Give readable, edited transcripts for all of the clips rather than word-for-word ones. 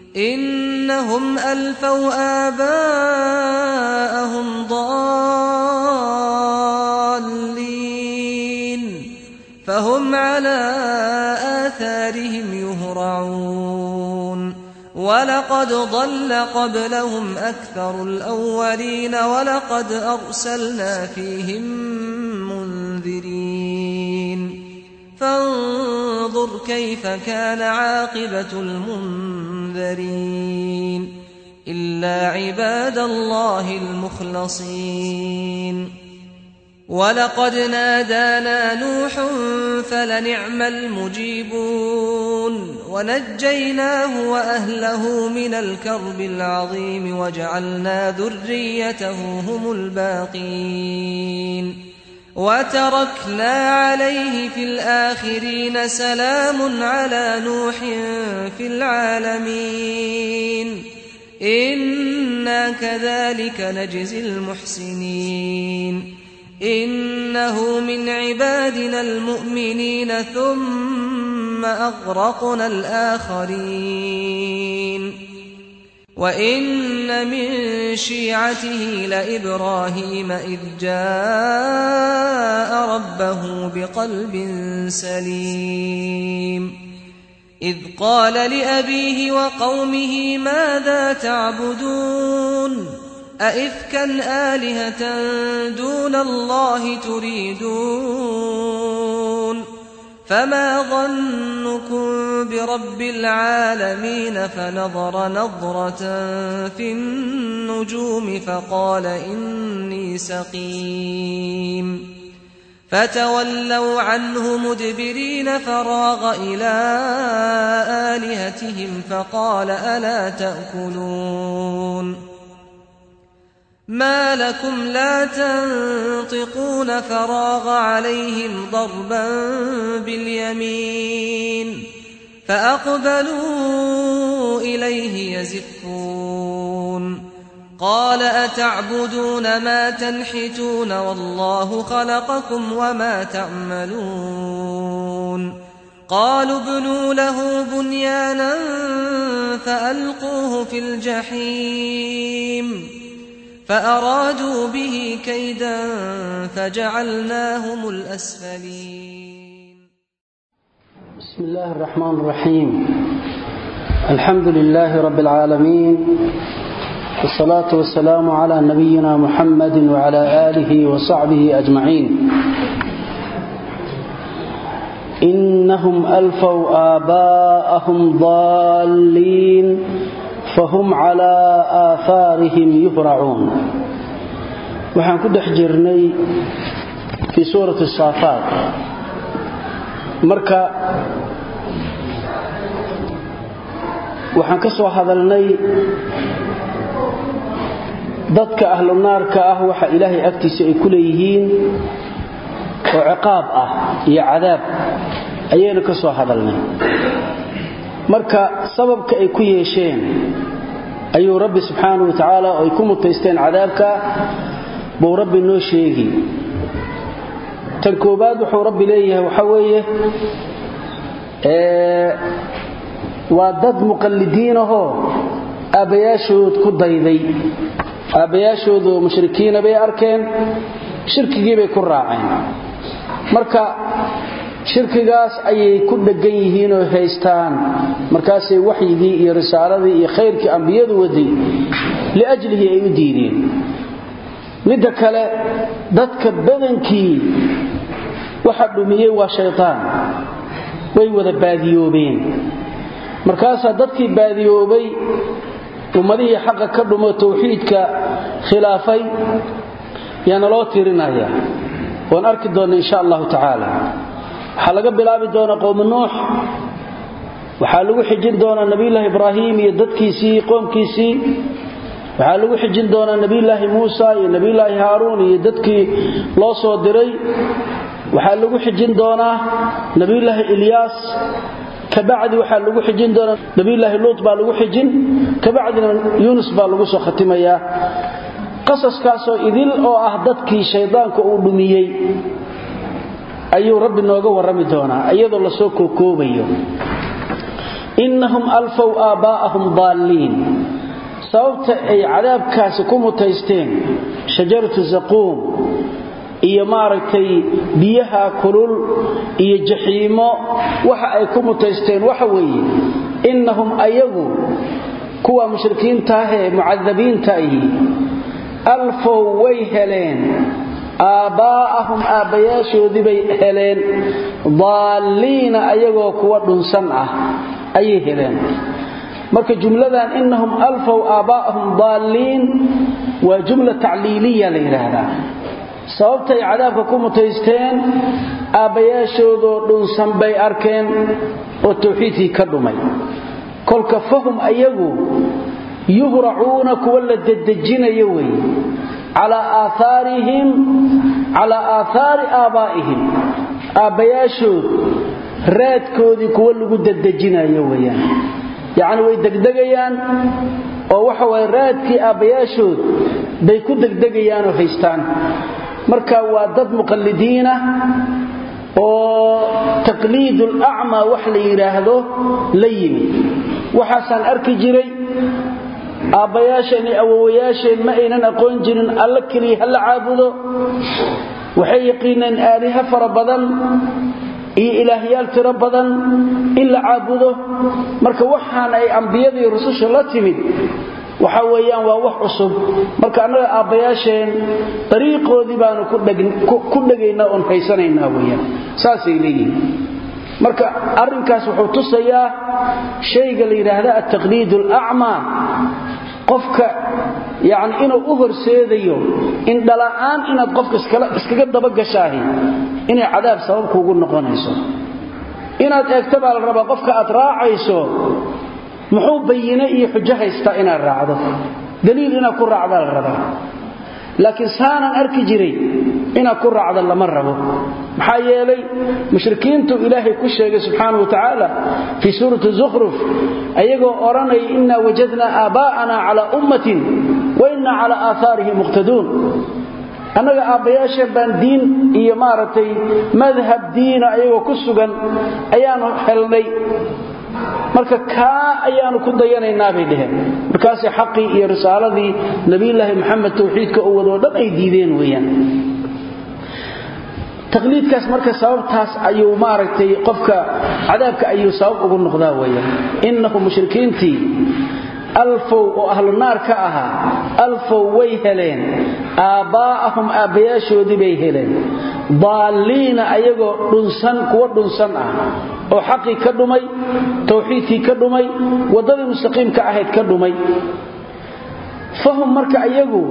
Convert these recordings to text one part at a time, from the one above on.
إنهم ألفوا آباءهم ضالين فهم على آثارهم يهرعون ولقد ضل قبلهم أكثر الأولين ولقد أرسلنا فيهم منذرين فانظر كيف كان عاقبة المنذرين إلا عباد الله المخلصين ولقد نادانا نوح فلنعم المجيبون ونجيناه وأهله من الكرب العظيم وجعلنا ذريته هم الباقين وتركنا عليه في الآخرين سلام على نوح في العالمين إنا كذلك نجزي المحسنين إنه من عبادنا المؤمنين ثم أغرقنا الآخرين وإن من شيعته لإبراهيم إذ جاء ربه بقلب سليم إذ قال لأبيه وقومه ماذا تعبدون أئفكا آلهة دون الله تريدون فما ظنكم برب العالمين فنظر نظرة في النجوم فقال إني سقيم فتولوا عنه مدبرين فراغ إلى آلهتهم فقال ألا تأكلون ما لكم لا تنطقون فراغ عليهم ضربا باليمين فأقبلوا إليه يزفون قال أتعبدون ما تنحتون والله خلقكم وما تعملون قالوا ابنوا له بنيانا فألقوه في الجحيم فأرادوا به كيدا فجعلناهم الأسفلين. بسم الله الرحمن الرحيم. الحمد لله رب العالمين والصلاة والسلام على نبينا محمد وعلى آله وصحبه أجمعين. إنهم ألفوا آباءهم ضالين فهم على آثارهم يهرعون. وحن كده حجرني في سورة الصافات مركا وحن كسو هذلني ضدك أهل النار كأهوح إلهي أكتس كليهين وعقاب يا عذاب أيين كسو هذلني marka sababka ay ku yeesheen ayuu rabbi subhanahu wa ta'ala ay ku mutaysteen cadaabka buu rabbi noo sheegi tan koobaad wuxuu rabbi leeyahay waxa weeye waa dad muqallidiin ah abayaashood ku dayday abayaashoodu mushrikiin bay arkeen shirkigii bay ku raaceen marka shirkigaas ayay ku dhagan yihiin oo haystaan markaasay waxyigii iyo risaaladii iyo khayrkii ambiyadu waday liajlihi ay u diideen mid kale dadka badankii waxa dhumiyay waa shaytaan way wada baadiyoobeen markaas dadkii baadiyoobay ummadii xaq ka dhumo tawxiidka khilaafay yana loo tirinaya waan arki doona insha Allah ta'ala waxa laga bilaabi doona qowm nuux waxa lagu xijin doona nabiyullah ibraahim iyo dadkiisii qoomkiisii waxa lagu xijin doona nabiyullah muusa iyo nabiyullah haaruun iyo dadkii loo soo diray waxa lagu xijin doona nabiyullah ilyas kabacdi waxa lagu xijin doona nabiyullah lut baa lagu xijin kabacdina yunus baa lagu soo khatimaya qasaskaasoo idil oo dadkii shaydaanka uu dhumiyay ayuu rabbi nooga warami doonaa iyadoo la soo koobayo innahum alfaw aabaa'ahum daalliin sababta ay cadaabkaasi ku mutaysteen shajaratu zaquum iyo maaragtay biyaha kulul iyo jaxiimo waxa ay ku mutaysteen waxa weeye innahum ayagu kuwa mushrikiinta ah ee mucadabiinta ah alfaw way heleen aabaa'ahum aabayaashoodii bay heleen daalliina ayagoo kuwa dhunsan ah ayay heleen marka jumladan innahum alfaw aabaa'ahum daalliin waa jumla tacliiliya la yiraahdaa sababta ay cadaabka ku mutaysteen aabayaashoodoo dhunsan bay arkeen oo tawxiidkii ka dhumay kolka fahum ayagu yuhracuuna kuwa la dedejinayo wey calaa aahaari aabaa'ihim aabbayaashood raadkoodii kuwa lagu dedejinayo weyaan yacni way degdegayaan oo waxa waye raadkii aabbayaashood bay ku degdegayaanoo haystaan marka waa dad muqallidiina oo taqliidul a'ma wax la yiraahdo la yimi waxaasan arki jiray aabbayaasheen iyo awowayaasheen ma aynan aqoon jirin alla kaliya hal caabudo waxay yaqiineen aaliha fara badan iyo ilaahyaal tiro badan in la caabudo marka waxaan ay ambiyadii rususha la timid waxa weeyaan waa wax cusub marka anaga aabbayaasheen dariiqoodii baanu ku dhageynaa oo haysanayna weeyaan saasay leeyihiin marka arrinkaas wuxuu tusayaa shayga la yiraahdo at-taqliidul a'ma qofka yaani inuu u horseedayo in dhala'aan inaad qofka iskaga daba gashaahay inay cadaab sabab kuugu noqonayso inaad eegto baa la rabaa qofka aad raacayso muxuu bayina iyo xujo haysta inaad raacdo daliil inaad ku raacdo la rabaa laakiin saanan arki jiray inaad ku raacdo lama rabo maxaa yeelay mushrikiintu ilaahay ku sheegay subxaanahu wa tacaala fi suurati zukhruf ayagoo oranay inna wajadna aabaa'ana ala ummatin wa inna ala aathaarihim muqtaduun anaga aabbayaasha baan diin iyo maaragtay madhab diina ayagoo ku sugan ayaanu helnay marka ka ayaanu ku dayanaynaa bay dhaheen markaas xaqi iyo risaaladii nabiyilaahi maxamed tawxiidka oo wado dhan ay diideen weeyaan taqliidkaas marka sababtaas ayuu maaragtay qofka cadaabka ayuu sabab ugu noqdaa weeyaan innahu mushrikiinti alfaw oo ahlu naar ka ahaa alfaw way heleen aabaa'ahum aabayaashoodii bay heleen daalliina ayagoo dhunsan kuwa dhunsan ah oo xaqii ka dhumay tawxiidkii ka dhumay wadadii mustaqiimka ahayd ka dhumay fahum marka ayagu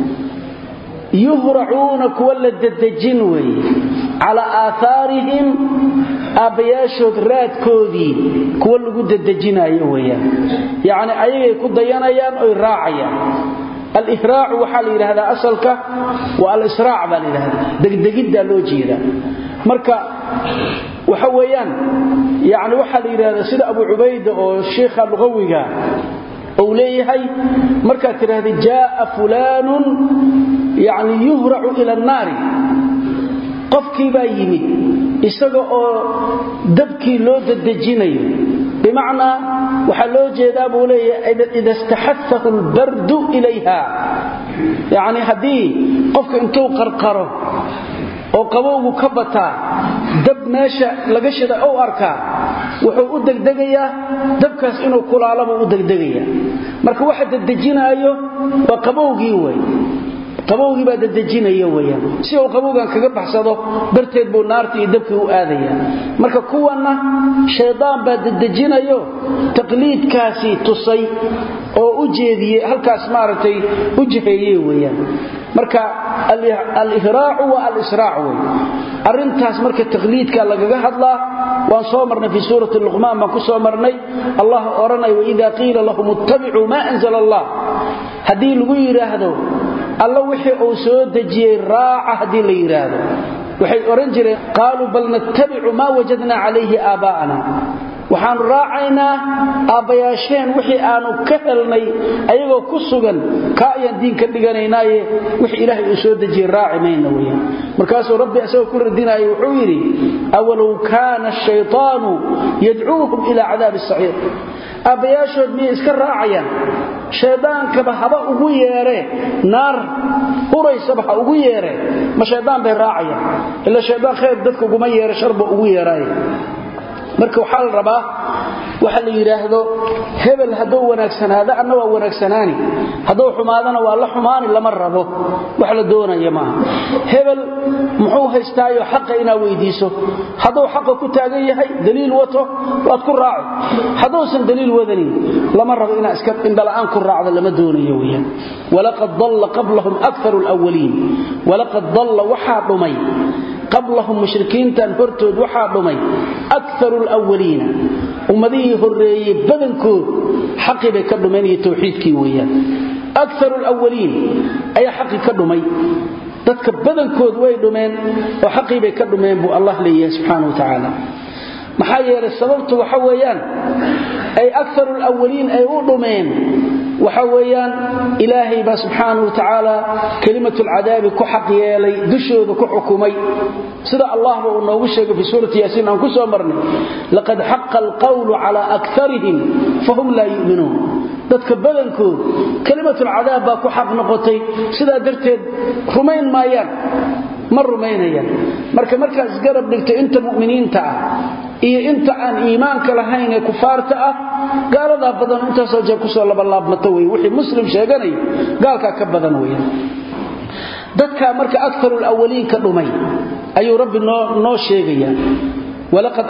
yuhracuuna kuwa la dedejin wey calaa aathaarihim aabbayaashood raadkoodii kuwa lagu dedejinayo weeyaan yacni ayagay ku dayanayaan oy raacayaan al-ihraacu waxaa la yidhaahdaa asalka waa al-israac baa la yidhahdaa degdegiddaa loo jeedaa marka waxa weeyaan yacni waxaa la yidhahdaa sida abu cubayda oo sheikha lugawiga uu leeyahay markaad tidhaahda jaa'a fulaanun yacni yuhracu ila annaari qofkii baa yimid isaga oo dabkii loo dedejinayo bimacnaa waxaa loo jeedaa buu leeyahay ida istaxathahu albardu ilayha yacni haddii qofka intuu qarqaro oo qabowgu ka bataa dab meesha laga shida ou arkaa wuxuu u degdegayaa dabkaas inuu kulaalaba u degdegayaa marka waxa dedejinaayo waa qabowgii wey qabowgii baa dedejinaya weeyaan si uu qabowgan kaga baxsado darteed buu naarta iyo dabkii u aadaya marka kuwana shaydaan baa dedejinayo taqliidkaasi tusay oo u jeediyay halkaas maartay u jiheeyay weeyaan marka al-ihraacu wa al-israac way arintaas marka taqliidka lagaga hadlaa waan soo marnay fi suurati luqmaan ma ku soo marnay allah oranay wa idha qila lahum ittabi'u ma anzala allah hadii lagu yiraahdo alla wixii uu soo dajiyay raaca hadii la yiraahdo waxay oran jireen qaalu bal nattabi'u ma wajadna alayhi aabaa'ana waxaan raacaynaa aabayaasheen wixii aanu ka helnay ayagoo ku sugan ka ayaan diinka dhiganaynaaye wixii ilaahay uu soo dejiyay raacimayna weeyaan markaasuu rabbi asagoo ku radinaayo wuxuu yidhi awalow kaana ashaytaanu yadcuuhum ilaa cadaabi saciir aabayaashood miyay iska raacayaan shaydaankaba haba ugu yeere naar huraysaba ha ugu yeere ma shaydaan bay raacayaan ila shaydaan khayr dadka uguma yeere sharba ugu yeeraaye marka waxaa la rabaa waxa la yiraahdo hebel haduu wanaagsanaado anna waa wanaagsanaani haduu xumaadana waa la xumaani lama rabo wax la doonayo ma hebel muxuu haystaayo xaq ina weydiiso haduu xaq ku taagan yahay daliil wato waad ku raaci haduu san daliil wadanin lama rabo ina iska indhalaan ku raacdo lama doonayo weeyaan walaqad dalla qablahum aktharu alawwalin walaqad dalla waxa dhumay qablahum mushrikiintan hortood waxa dhumay aktharu alawwalin ummadii horeeyay badankood xaqi bay ka dhumeen iyo tawxiidkii weeyaan aktharu alawwalin ay xaqi ka dhumay dadka badankood way dhumeen oo xaqi bay ka dhumeen buu Allah leeyahay subhanahu wa ta'ala maxaa yeelay sababtu waxa weeyaan ay aktharu alawwalin ay u dhumeen waxa weeyaan ilaahay ba subhanahu wa ta'ala kalimatul adab ku xaq yeelay dushooda ku xukumay sida Allah uu noogu sheegay fi suurati yaasiin aan ku soo marnay laqad haqqa alqawlu ala aktharihim fahum la yu'minun dadka badankood kalimatul adab ku xaq noqotay sida darteed rumayn maayaan mar rumaynayaan markaas garab dhigtay inta mu'miniinta ah iyo inta aan iimaanka lahayn ee kufaarta ah gaalada badan inta soo jeeb ku soo laabmato way wixii muslim sheeganay gaalka ka badan way dadka marka aktharu alawwalin ka dhumay ayuu rabbi noo sheegaya ولقد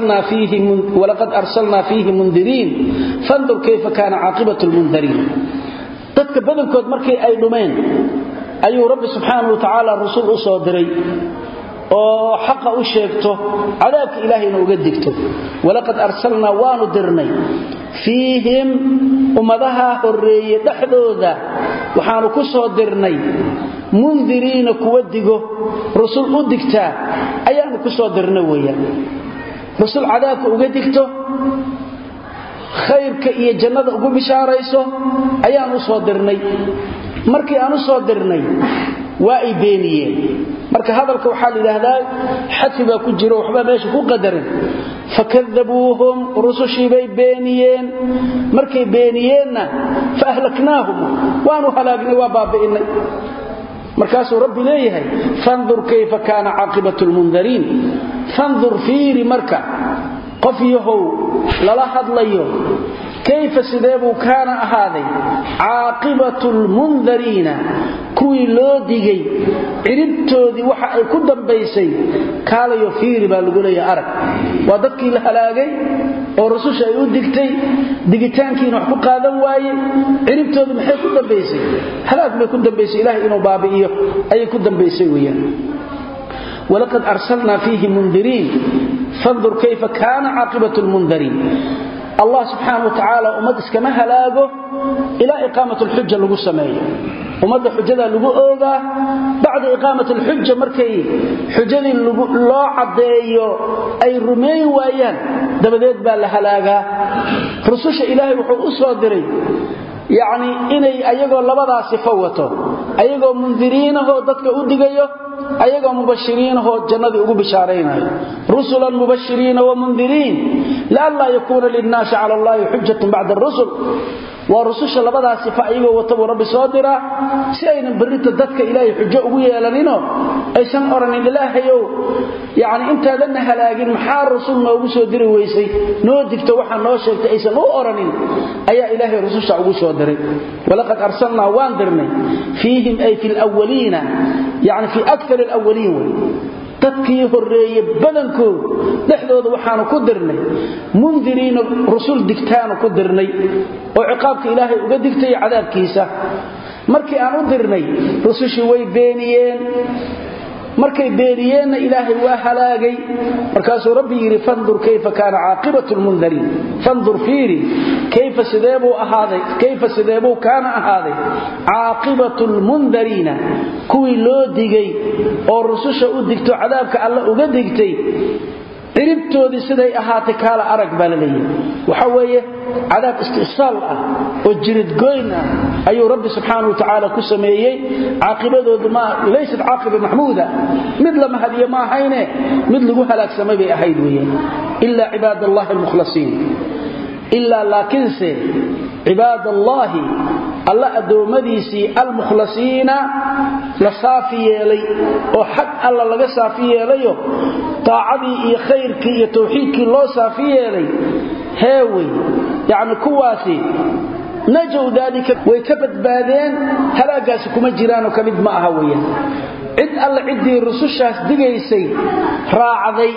أرسلنا فيه منذرين فانظر كيف كان عاقبة المنذرين dadka badankood markay ay dhumeen ayuu rabbi subhanahu wa ta'ala rasuul u soo diray oo xaqa u sheegto cadaabka ilaahayna uga digto walaqad arsalna waanu dirnay fiihim ummadaha horeeyay dhaxdooda waxaanu ku soo dirnay mundirina kuwa digo rasuul u digta ayaanu ku soo dirnay weeyaan rasuul cadaabka uga digto khayrka iyo jannada ugu bishaarayso ayaanu soo dirnay markii aanu soo dirnay waa ay beeniyeen marka hadalka waxa la yiraahdaa xatiba ku jiro waxba meesha ku qadarin fakadabuhum rusushi bay beeniyeen markay beeniyeenna faahlaknaahum waanu halaagnay waa baabi'inay markaasuu rabbi leeyahay fanzur kayfa kaana aaqibatul mundarin fanzur fiiri marka qof yahow lala hadlayo kayfa sideebu kaana ahaaday aaqibatul mundarina kuwi loo digay ciribtoodii waxa ay ku dambaysay kaalayo fiiri baa lagu leeyahay arag waa dadkii la halaagay oo rasuusha ay u digtay digitaankiina wax ku qaadan waaye ciribtoodii maxay ku dambaysay halaag bay ku dambaysay ilaahay inuu baabi'iyo ayay ku dambaysay weeyaan ولقد أرسلنا فيه منذرين فانظر كيف كان عاقبة المنذرين الله سبحانه وتعالى أمد اسكما هلاقه إلى إقامة الحجة لغو سمايه أمد حجة لغو أوغا بعد إقامة الحجة مركي حجة لغو عديه أي رمي وأيان دبديت بالهلاقه رسوش إلهي وحو أصدري يعني إني أيقو لبدا صفوته أيقو منذرينه ضدك أدقيه أيقو مبشرينه جنة أقو بشارينه رسلا مبشرين ومنذرين لألا يكون للناس على الله حجة بعد الرسل ورسوش لبدا صفة أيقو وطبو ربي صادرة سيئن بريت ضدك إلهي حجة أقوية لنينه أيسان أرني لله يو يعني انت لنها لاقين محار رسولنا وقسو ديري ويسي نودك توحا نوشيك أيسان نو أرني أي إلهي رسوش أقوسو ديري ولقد أرسلنا واندرني فيهم أي في الأولين يعني في أكثر الأولين تدكيه الرئي بدنكو دحدود وحانو كدرني منذرين رسول دكتانو كدرني وعقابك إلهي وقدكتي عذاب كيسة markii aan u dirnay rusushi way beeniyeen markay beeniyeenna ilaahay waa halaagay markaasuu rabbi yiri fandur kayfa kaana aaqibatul mundarin fandur fiiri kayfa sideebu kaana ahaaday aaqibatul mundarina kuwi loo digay oo rususha u digto cadaabka alla uga digtay ciribtoodii siday ahaatay kaala arag baa la leeyahay waxa weeye cadaab istisaal ah oo jirid goyn ah ayuu rabbi subxaanahu wa ta'ala ku sameeyay caaqibadoodu ma leysad caaqiba mahmuuda mid lama hadiyo ma ahayne mid lagu halaagsamay bay ahayd weeyaan illa ibadallahi almukhlasiin illa laakinse ibadallahi alla adoomadiisi almukhlasiina la saafiyeelay oo xaq alla laga saafiyeelayo taacadii iyo khayrkii iyo tawxiidkii loo saafiyeelay heeway yaani kuwaasi najow dalika way ka badbaadeen halaagaas kuma jiraan oo kamid ma aha weeyaan cid alla cidii rusushaas digaysay raacday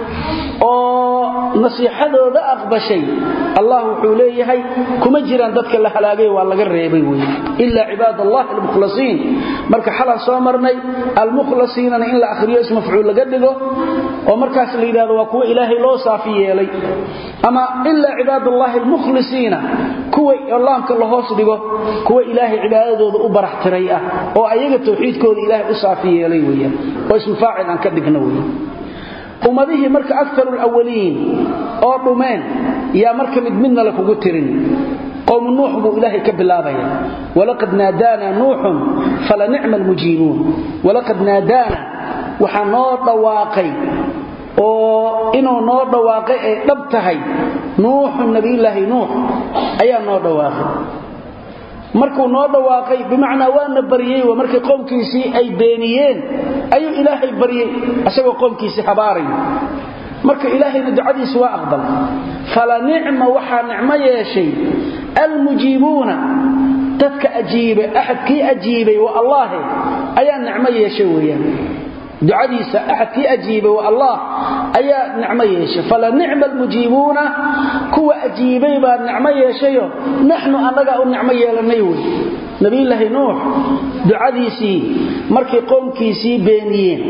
oo nasiixadooda aqbashay Allah wuxuu leeyahay kuma jiraan dadka la halaagay waa laga reebay weeyaan illa ibadallahi almukhlasiin marka xala soo marnay almukhlasiina in la akhriyo ism mafcuul laga dhigo oo markaas la yiraahdo waa kuwa ilaahay loo saafiyeelay ama illa ibadallahi almukhlisiina kuwa Allahka la hoos dhigo kuwa ilaahay cibaadadooda u baraxtiray ah oo ayaga tawxiidkooda ilaahay u saafiyeelay weeyaan oo ism faa'il aan ka dhigno weeyaan ummadihi marka aktharul awwaliin oo dhumeen yaa marka midna la kugu tirin qawm nuuh buu ilaahay ka bilaabaya walaqad naadana nuuh fala ni'mal mujiibun walaqad naadana waxa noo dhawaaqay oo inuu noo dhawaaqay ay dhab tahay nuuh nabiyullaahi nuuh ayaa noo dhawaaqay markuu noo dhawaaqay bimaana waana bariyay waa markay qoomkiisii ay beeniyeen ayuu ilaahay bariyay asagoo qoomkiisii habaaray marka ilaahayna ducadiisa waa aqbal fala ni'ma waxa ni'ma yeeshay almujiibuna dadka ajiiba ahadkii ajiibay wa allah ayaa ni'ma yeeshay weeyaan ducadiisa ahadkii ajiibay wa allah ayaa ni'ma yeeshay fala ni'ma almujibuna kuwa ajiibay baa ni'ma yeeshayo nahnu anaga u ni'ma yeelanay way nabiyullaahi nuuh ducadiisi markii qoomkiisii beeniyeen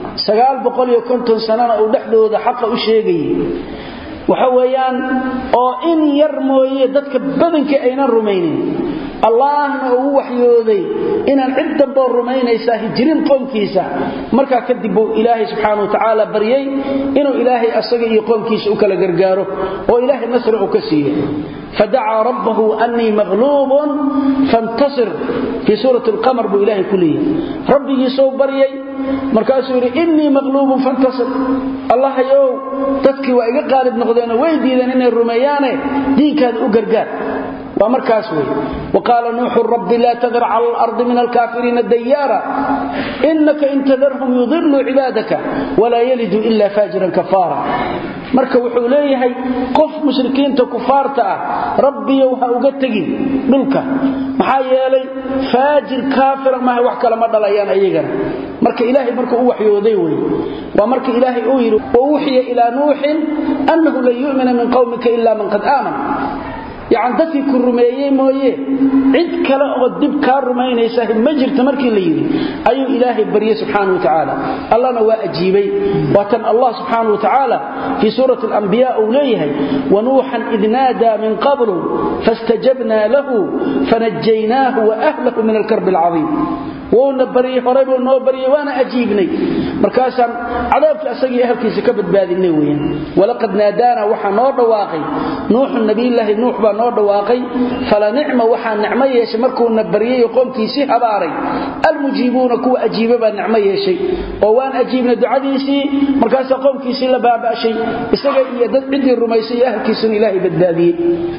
950 sanana uu dhaxdooda xaq u sheegay waxa weeyaan oo in yar mooyee dadka badanka ayna rumaynin allahna uu waxyooday inaan cid dambe rumaynaysa hijrin qoomkiisa marka kadib ilaahay subhanahu wa ta'ala bariyay inuu ilaahay asaga iyo qoomkiisa u kala gargaaro oo ilaahay nasr u ka siiyay فدعا ربه أني مغلوب فانتصر في سورة القمر بإله كلية ربي يسوب بريي مركاسو يري إني مغلوب فانتصر الله يو تذكي وإيقا قالب نقضينا ويدي ذنين الرميان دين كان أقرقات ومركاسو وقال نوح رب لا تذر على الأرض من الكافرين الديارة إنك إن تذرهم يضلوا عبادك ولا يلد إلا فاجرا كفارا marka wuxuu leeyahay qof mushrikiinta kufaarta ah rabbi waxa uga tagin dhulka maxaa yeelay faajir kaafir ma wax kala ma dhalayaan ayagana marka ilaahay markuu u waxyooday way waa marka ilaahay uu yiri wuxiya ila nuuhin annahu la yu'mina min qawmika illa man qad amana يعني dadkii ku rumeeyay mooyee cid kale oo dib ka rumaynaysa ma jirto markii la yiri ayuu ilaahay bariyay subhanahu wa ta'ala allahna waa ajiibay watan allah subhanahu wa ta'ala fi surati al-anbiya awlayhi wa nuuhan idnada min qablu fastajabna lahu fanajjaynahu wa ahlihi min al-karb al-'azim ونبري هرب ونبري وانا اجيبني markaasan cadaabka asagii ahalkiisa ka badbaadinay weeyaan walaqad naadana waxa noo dhawaaqay nuuh nabiyullaahi nuuh baa noo dhawaaqay fala ni'ma waxa ni'ma yeeshay markuu nabariyay qoomkiisii habaaray almujiibuna kuwa ajiiba baa ni'ma yeeshay oo waan ajiibna ducadiisii markaas qoomkiisii la baabashay isaga iyo dad cidii rumaysay ahalkiisa ilaahay badbaadiyay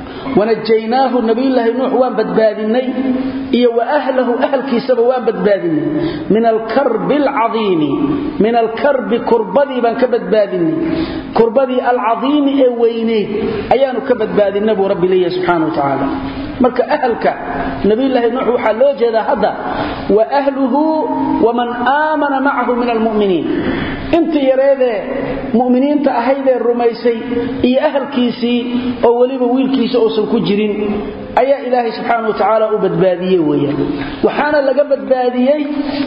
ونجيناه nabiyullaahi nuuh waan badbaadinay iyo wa ahlihi ahalkiisa waan badbaadinay min al-karb al-'azim من الكرب كربدي بان كبدبادني كربدي العظيم اي وينيد ايانو كبدبادي النبي رب لي سبحانه وتعالى marka ahalka nabiyullaahi nuuh waxa loo jeeda hada wa ahluhu wa man aamana ma'ahu min almu'minin inta yareede mu'miniinta ahayde rumaysay iyo ahalkiisii oo waliba wiilkiisa oo ku jirin ayaa ilaahay subhanahu wa ta'ala u badbaadiyay weeyaan waxaana laga badbaadiyay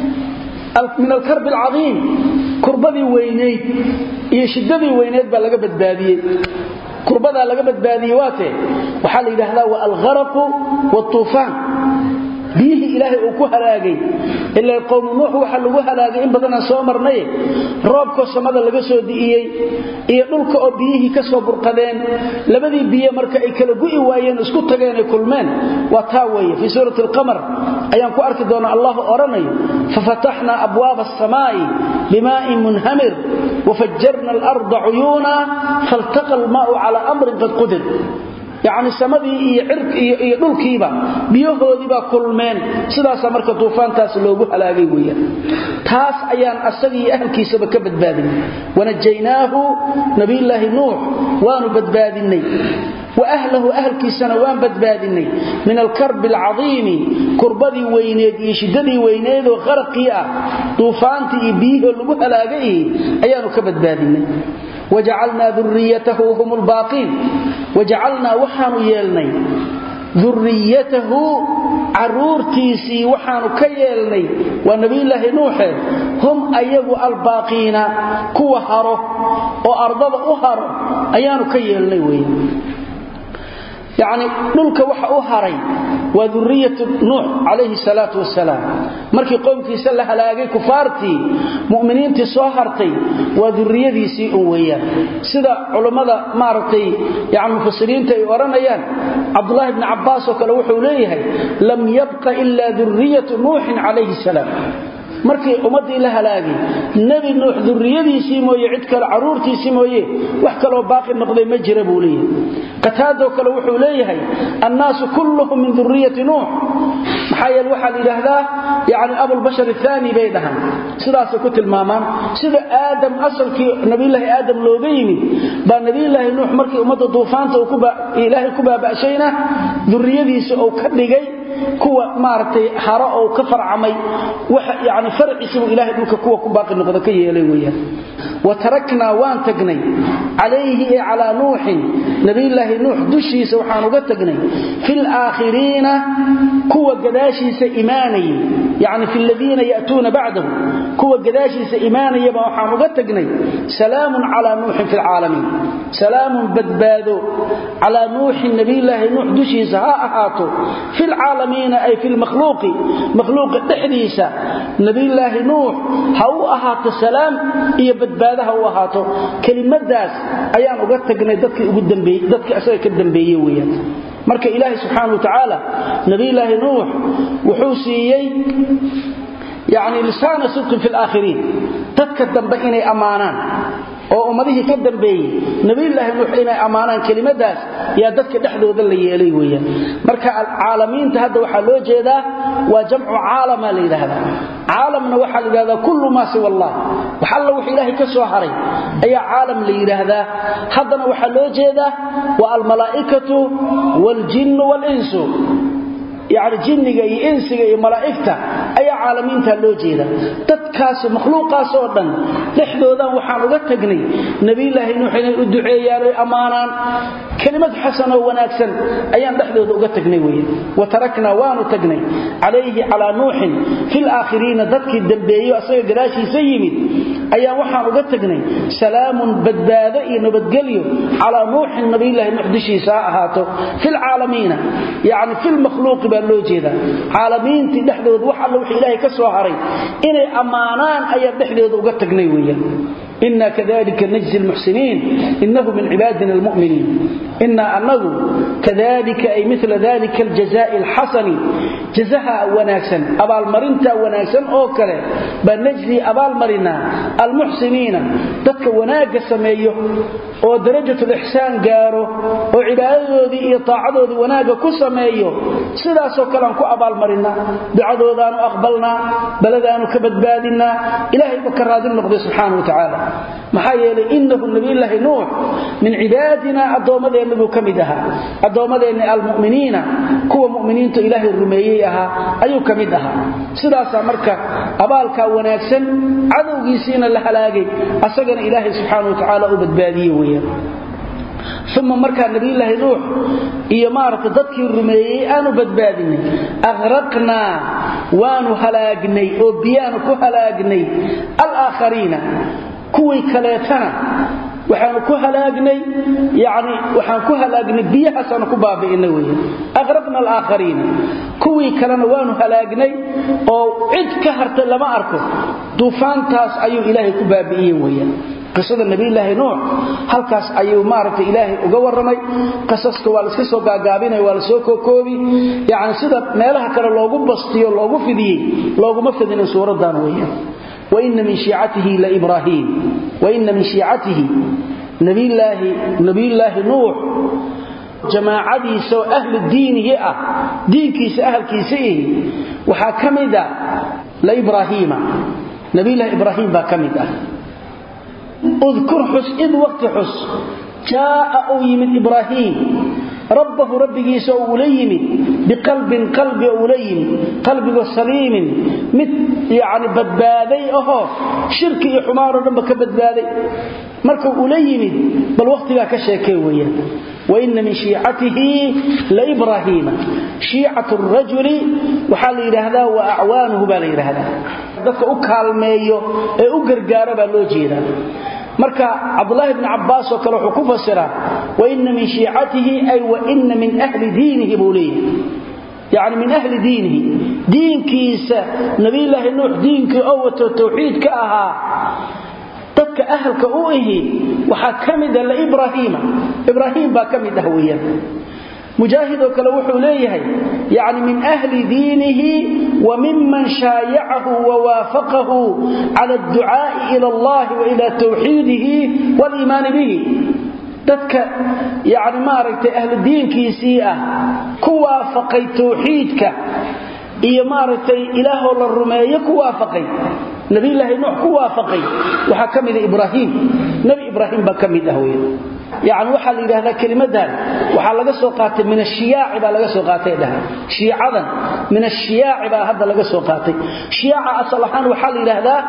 من الكرب العظيم كربدي وينيد iyo shidadii weyneed baa laga badbaadiyay kurbada laga badbaadiyay waate waxa la yiraahdaa waa al-gharq wa tufaan bihi ilaahay uu ku halaagay ila qowm nuux waxa lagu halaagay in badan soo marnay roobka samada laga soo diiyay iyo dhulka oo biyihii ka soo burqadeen labadii biyo marka ay kala go'i waayeen isku tageen ay kulmeen wa taawaye fi suurati al-qamar ayaan ku arki doona allah oranayo fafatahna abwaaba as-samaa'i bimaa'in munhamir وفجرنا الأرض عيونا فالتقى الماء على أمر قد قدر يعني سمدي iyo cirk iyo dhulkiiba biyahoodiba kulmeen sidaas marka duufaantaas loogu halaagay weeyaan taas ayaan asagii ahlkiisaba ka badbaadinay wanajaynaahu nabiyullaahi nuux waanu badbaadinay واهله اهلكيسنا وان بدبادني من الكرب العظيم كربدي وينيد iyo shidadii weyneed oo qarqiya duufaantii biyo lagu halaagay ayaanu ka badbaadinay وجعلنا ذريته هم الباقين وجعلنا وحانو يلني ذريته عرورتيسي وحانو كيلني ونبي الله نوح هم أيغو الباقين كوا هارو وأرضب أهارو أيانو كيلني وين يعني نلك وحا أهاري وذرية نوح عليه الصلاة والسلام مركي قومكي سلها لاغي كفارتي مؤمنين تصاهرتي وذرية ذي سيئوية سيدا علماء مارتي يعني مفسرين تيورانيان عبد الله بن عباس وكالوحو ليه لم يبقى إلا ذرية نوح عليه السلام markii ummadii la halaagay nabi nuux durriyadiisii mooyee cid kale caruurtiisii mooyee wax kale oo baaqi noqday ma jira buu leeyahay qataado kale wuxuu leeyahay annaasu kulluhum min durriyati nuux maxayal waxa la yiraahdaa yaani abul bashar thani bay dhahan sidaas ku tilmaamaan sida aadam asalkii nabiyullaahi aadam looga yimid baa nabiyullaahi nuux markii ummadda duufaanta uu ilaahay ku baabashayna durriyadiisa oo ka dhigay kuwa maartay haro oo ka farcamay waxa yaani farciisu ilaahay dhulka kuwa ku baaqi noqdo ka yeelay weeyaan watarakna waan tagnay alayhi ala nuux nabiyullaahi nuux dushiisa waxaan uga tagnay fil aakhirina kuwa gadaashiisa iimaanay yaani fil ladina yaatuna ba'dahu kuwa gadaashiisa iimaanay ba waxaan uga tagnay salaamun ala nuux fil alamin salaamun badbaado ala nuux nabiyullaahi nuux dushiisa ha ahaato fil alamin ay fil makhluuq tahdisa nabiyullaahi nuux ha u ahaato salaam iyo badbaadaha u ahaato kelimadaas ayaan uga tagnay dadkii ugu dambeeyay dadkii asaga ka dambeeyay weeyaan marka ilaahay subhanahu wa ta'ala nabiyullaahi nuux wuxuu siiyay يعني لسان صدق في الآخرين تتكدم بإني أمانان oo umadihii ka dambeeyay nabiyullaahi nuux inay amaanaan kelimadaas yaa dadka dhexdooda la yeelay weeyaan marka caalamiinta hadda waxa loo jeedaa waa jamcu caalama la yiraahdaa caalamna waxa la yiraahdaa kullu ma si wallah waxa alla wixii ilaahay ka soo haray ayaa caalam la yiraahdaa haddana waxa loo jeedaa waa al malaa'ikatu wal jinnu wal insu يعني جنiga iyo insiga iyo malaa'ikta ayaa caalamiinta loo jeeda dadkaas makhluuqaas oo dhan dhexdooda waxaan uga tagnay nabiyullaahi nuux inay u duceeyaan oo amaanaan kelimad xasan oo wanaagsan ayaan dhexdooda uga tagnay weeyaan watarakna waanu tagnay alayhi ala nuux fil aakhirina dadkii dambeeyo asaga gadaashiisa yimid ayaan waxaan uga tagnay salaamun badbaado iyo nabadgelyo ala nuux nabiyullaahi nuux dishiisa ahaato fil aalamiina yani fil makhluuq loo jeeda caalamiintii dhexdooda waxa alla wixii ilaahay ka soo haray inay amaanaan ayaa dhexdooda uga tagnay weeyaan inna kadhalika najzi almuhsinin innahu min ibadina almu'minin inna annahu kadhalika ay mithla dhalika aljazaa alhasan jazaha wanaagsan abal marinta wanaagsan oo kale ba najzi abal marina almuhsinina dadka wanaaga sameeyo oo darajada ihsaan gaaro oo cibaadadoodii iyo taacadoodii wanaaga ku sameeyo sidaas oo kale aan ku abaal marina ducadoodaanu aqbalna baladaanu ka badbaadina ilaahay ba ka raadin noqdo subhanahu wa ta'ala maxaa yeelay innahu nabiyullaahi nuux min cibaadina adoomadeena buu kamid ahaa adoomadeena almu'miniina kuwa mu'miniinta ilaahay rumeeyay ahaa ayuu kamid ahaa sidaas marka abaalka wanaagsan cadowgiisina la halaagay asagana ilaahay subhanahu wa ta'ala u badbaadiyay ثم marka nabiyullaahi nuux iyo maarta dadkii rumeeyay aanu badbaadinay aghraqna waanu halaagnay oo biyaanu ku halaagnay al-aakhariina kuwii kaleetana waxaan ku halaagnay yaani waxaan ku halaagnay biyaha san ku baabi'inay weeyaan aqrabna al-aakharin kuwii kalena waanu halaagnay oo cid ka hartay lama arko duufaantaas ayuu ilaahay ku baabi'iyay weeyaan qisada nabi ilaahi nuux halkaas ayuu maartay ilaahay uga waramay qisaska waa la iska soo gaagaabinay waa la soo koobi yaani sida meelaha kale loogu bastiyo loogu fidiyay looguma fidin suuradan weeyaan وإن من شيعته لإبراهيم وإن من شيعته نبي الله نوح جماعتي سو أهل الدين هي دين كيس أهل كيسيه وحاكمدا لإبراهيم نبي الله إبراهيم باكمدا اذكر حس إذ وقت حس جاء أوي من إبراهيم ربه ربي يسوع أوليم بقلب قلب أوليم قلب سليم يعني بدبادي شرك حمار ربك بدبادي مركو أوليم بل وقت لا كشاكوية وإن من شيعته لإبراهيم شيعة الرجل وحال إلى هذا وأعوانه بال إلى هذا ذلك أكال مايو أقرقار بالوجينا marka Abdullah ibn Abbas oo kale wuxuu ku fasiraa wa inna min shi'atihi ay wa inna min ahli diinihi bulay yaani min ahli diinihi diinkiisa nabi ilaahi nuux diinkii oo wato tawxiidka ahaa dadka ahlka u ahi waxa kamid ah ibraahim ba kamid ah weeyaan مجاهد وكله وحوليه يعني من أهل دينه وممن شايعه ووافقه على الدعاء إلى الله وإلى توحيده والإيمان به تذك يعني ما رأيت أهل الدين كيسيئة كوافقي توحيدك إيا ما رأيت إله الله الرمائي كوافقي نبي الله نوح كوافقي وحكم إبراهيم نبي إبراهيم بكمل أهوين يعني waxa la yiraahdaa kalimadan waxa laga soo qaatay min ash-shiya'i ba laga soo qaatay shiicadan min ash-shiya'i ba hadda laga soo qaatay shiica asalahan waxa la yiraahdaa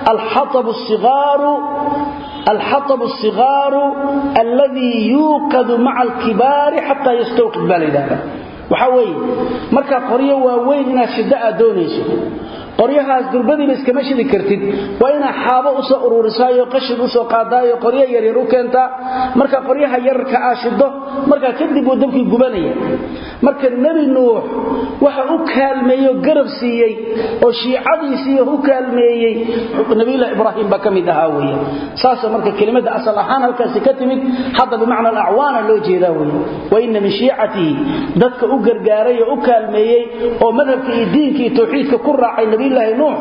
al-hatab as-sighar alladhi yuqad ma'a al-kibar hatta yastawqid balidaba waxa weey marka qoriyo waaweyn ina shida doonayso qoryahaas durbadii iskama shidi kartid waa ina xaabo u soo ururisaayo qashid u soo qaadaayo qoryo yar yar u keenta marka qoryaha yarka aashido marka kadib uu dabkii gubanaya marka nabi nuux waxa uu kaalmeeyo garab siiyay oo shiicadiisii uu kaalmeeyay nabi ibraahim ba kamid ahaa weeye saas marka kelimada asal ahaan halkaas ka timid hadda bimaana al-a'wana loo jeedaa weeye wa inna min shiicatihi dadka u gargaaray oo kaalmeeyay oo madhabkii diinkii tawxiidka ku raacay nabi الله نوح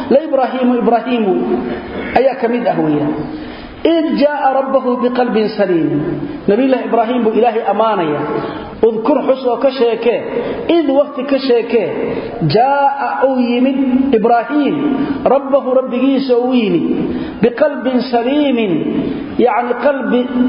لإبراهيم أي كمد أهوية إذ جاء ربه بقلب سليم نبي الله إبراهيم بإله أمانية اذكر حسوة كشيكي إذ وقت كشيكي جاء أويمد إبراهيم ربه ربه سويني بقلب سليم يعني قلب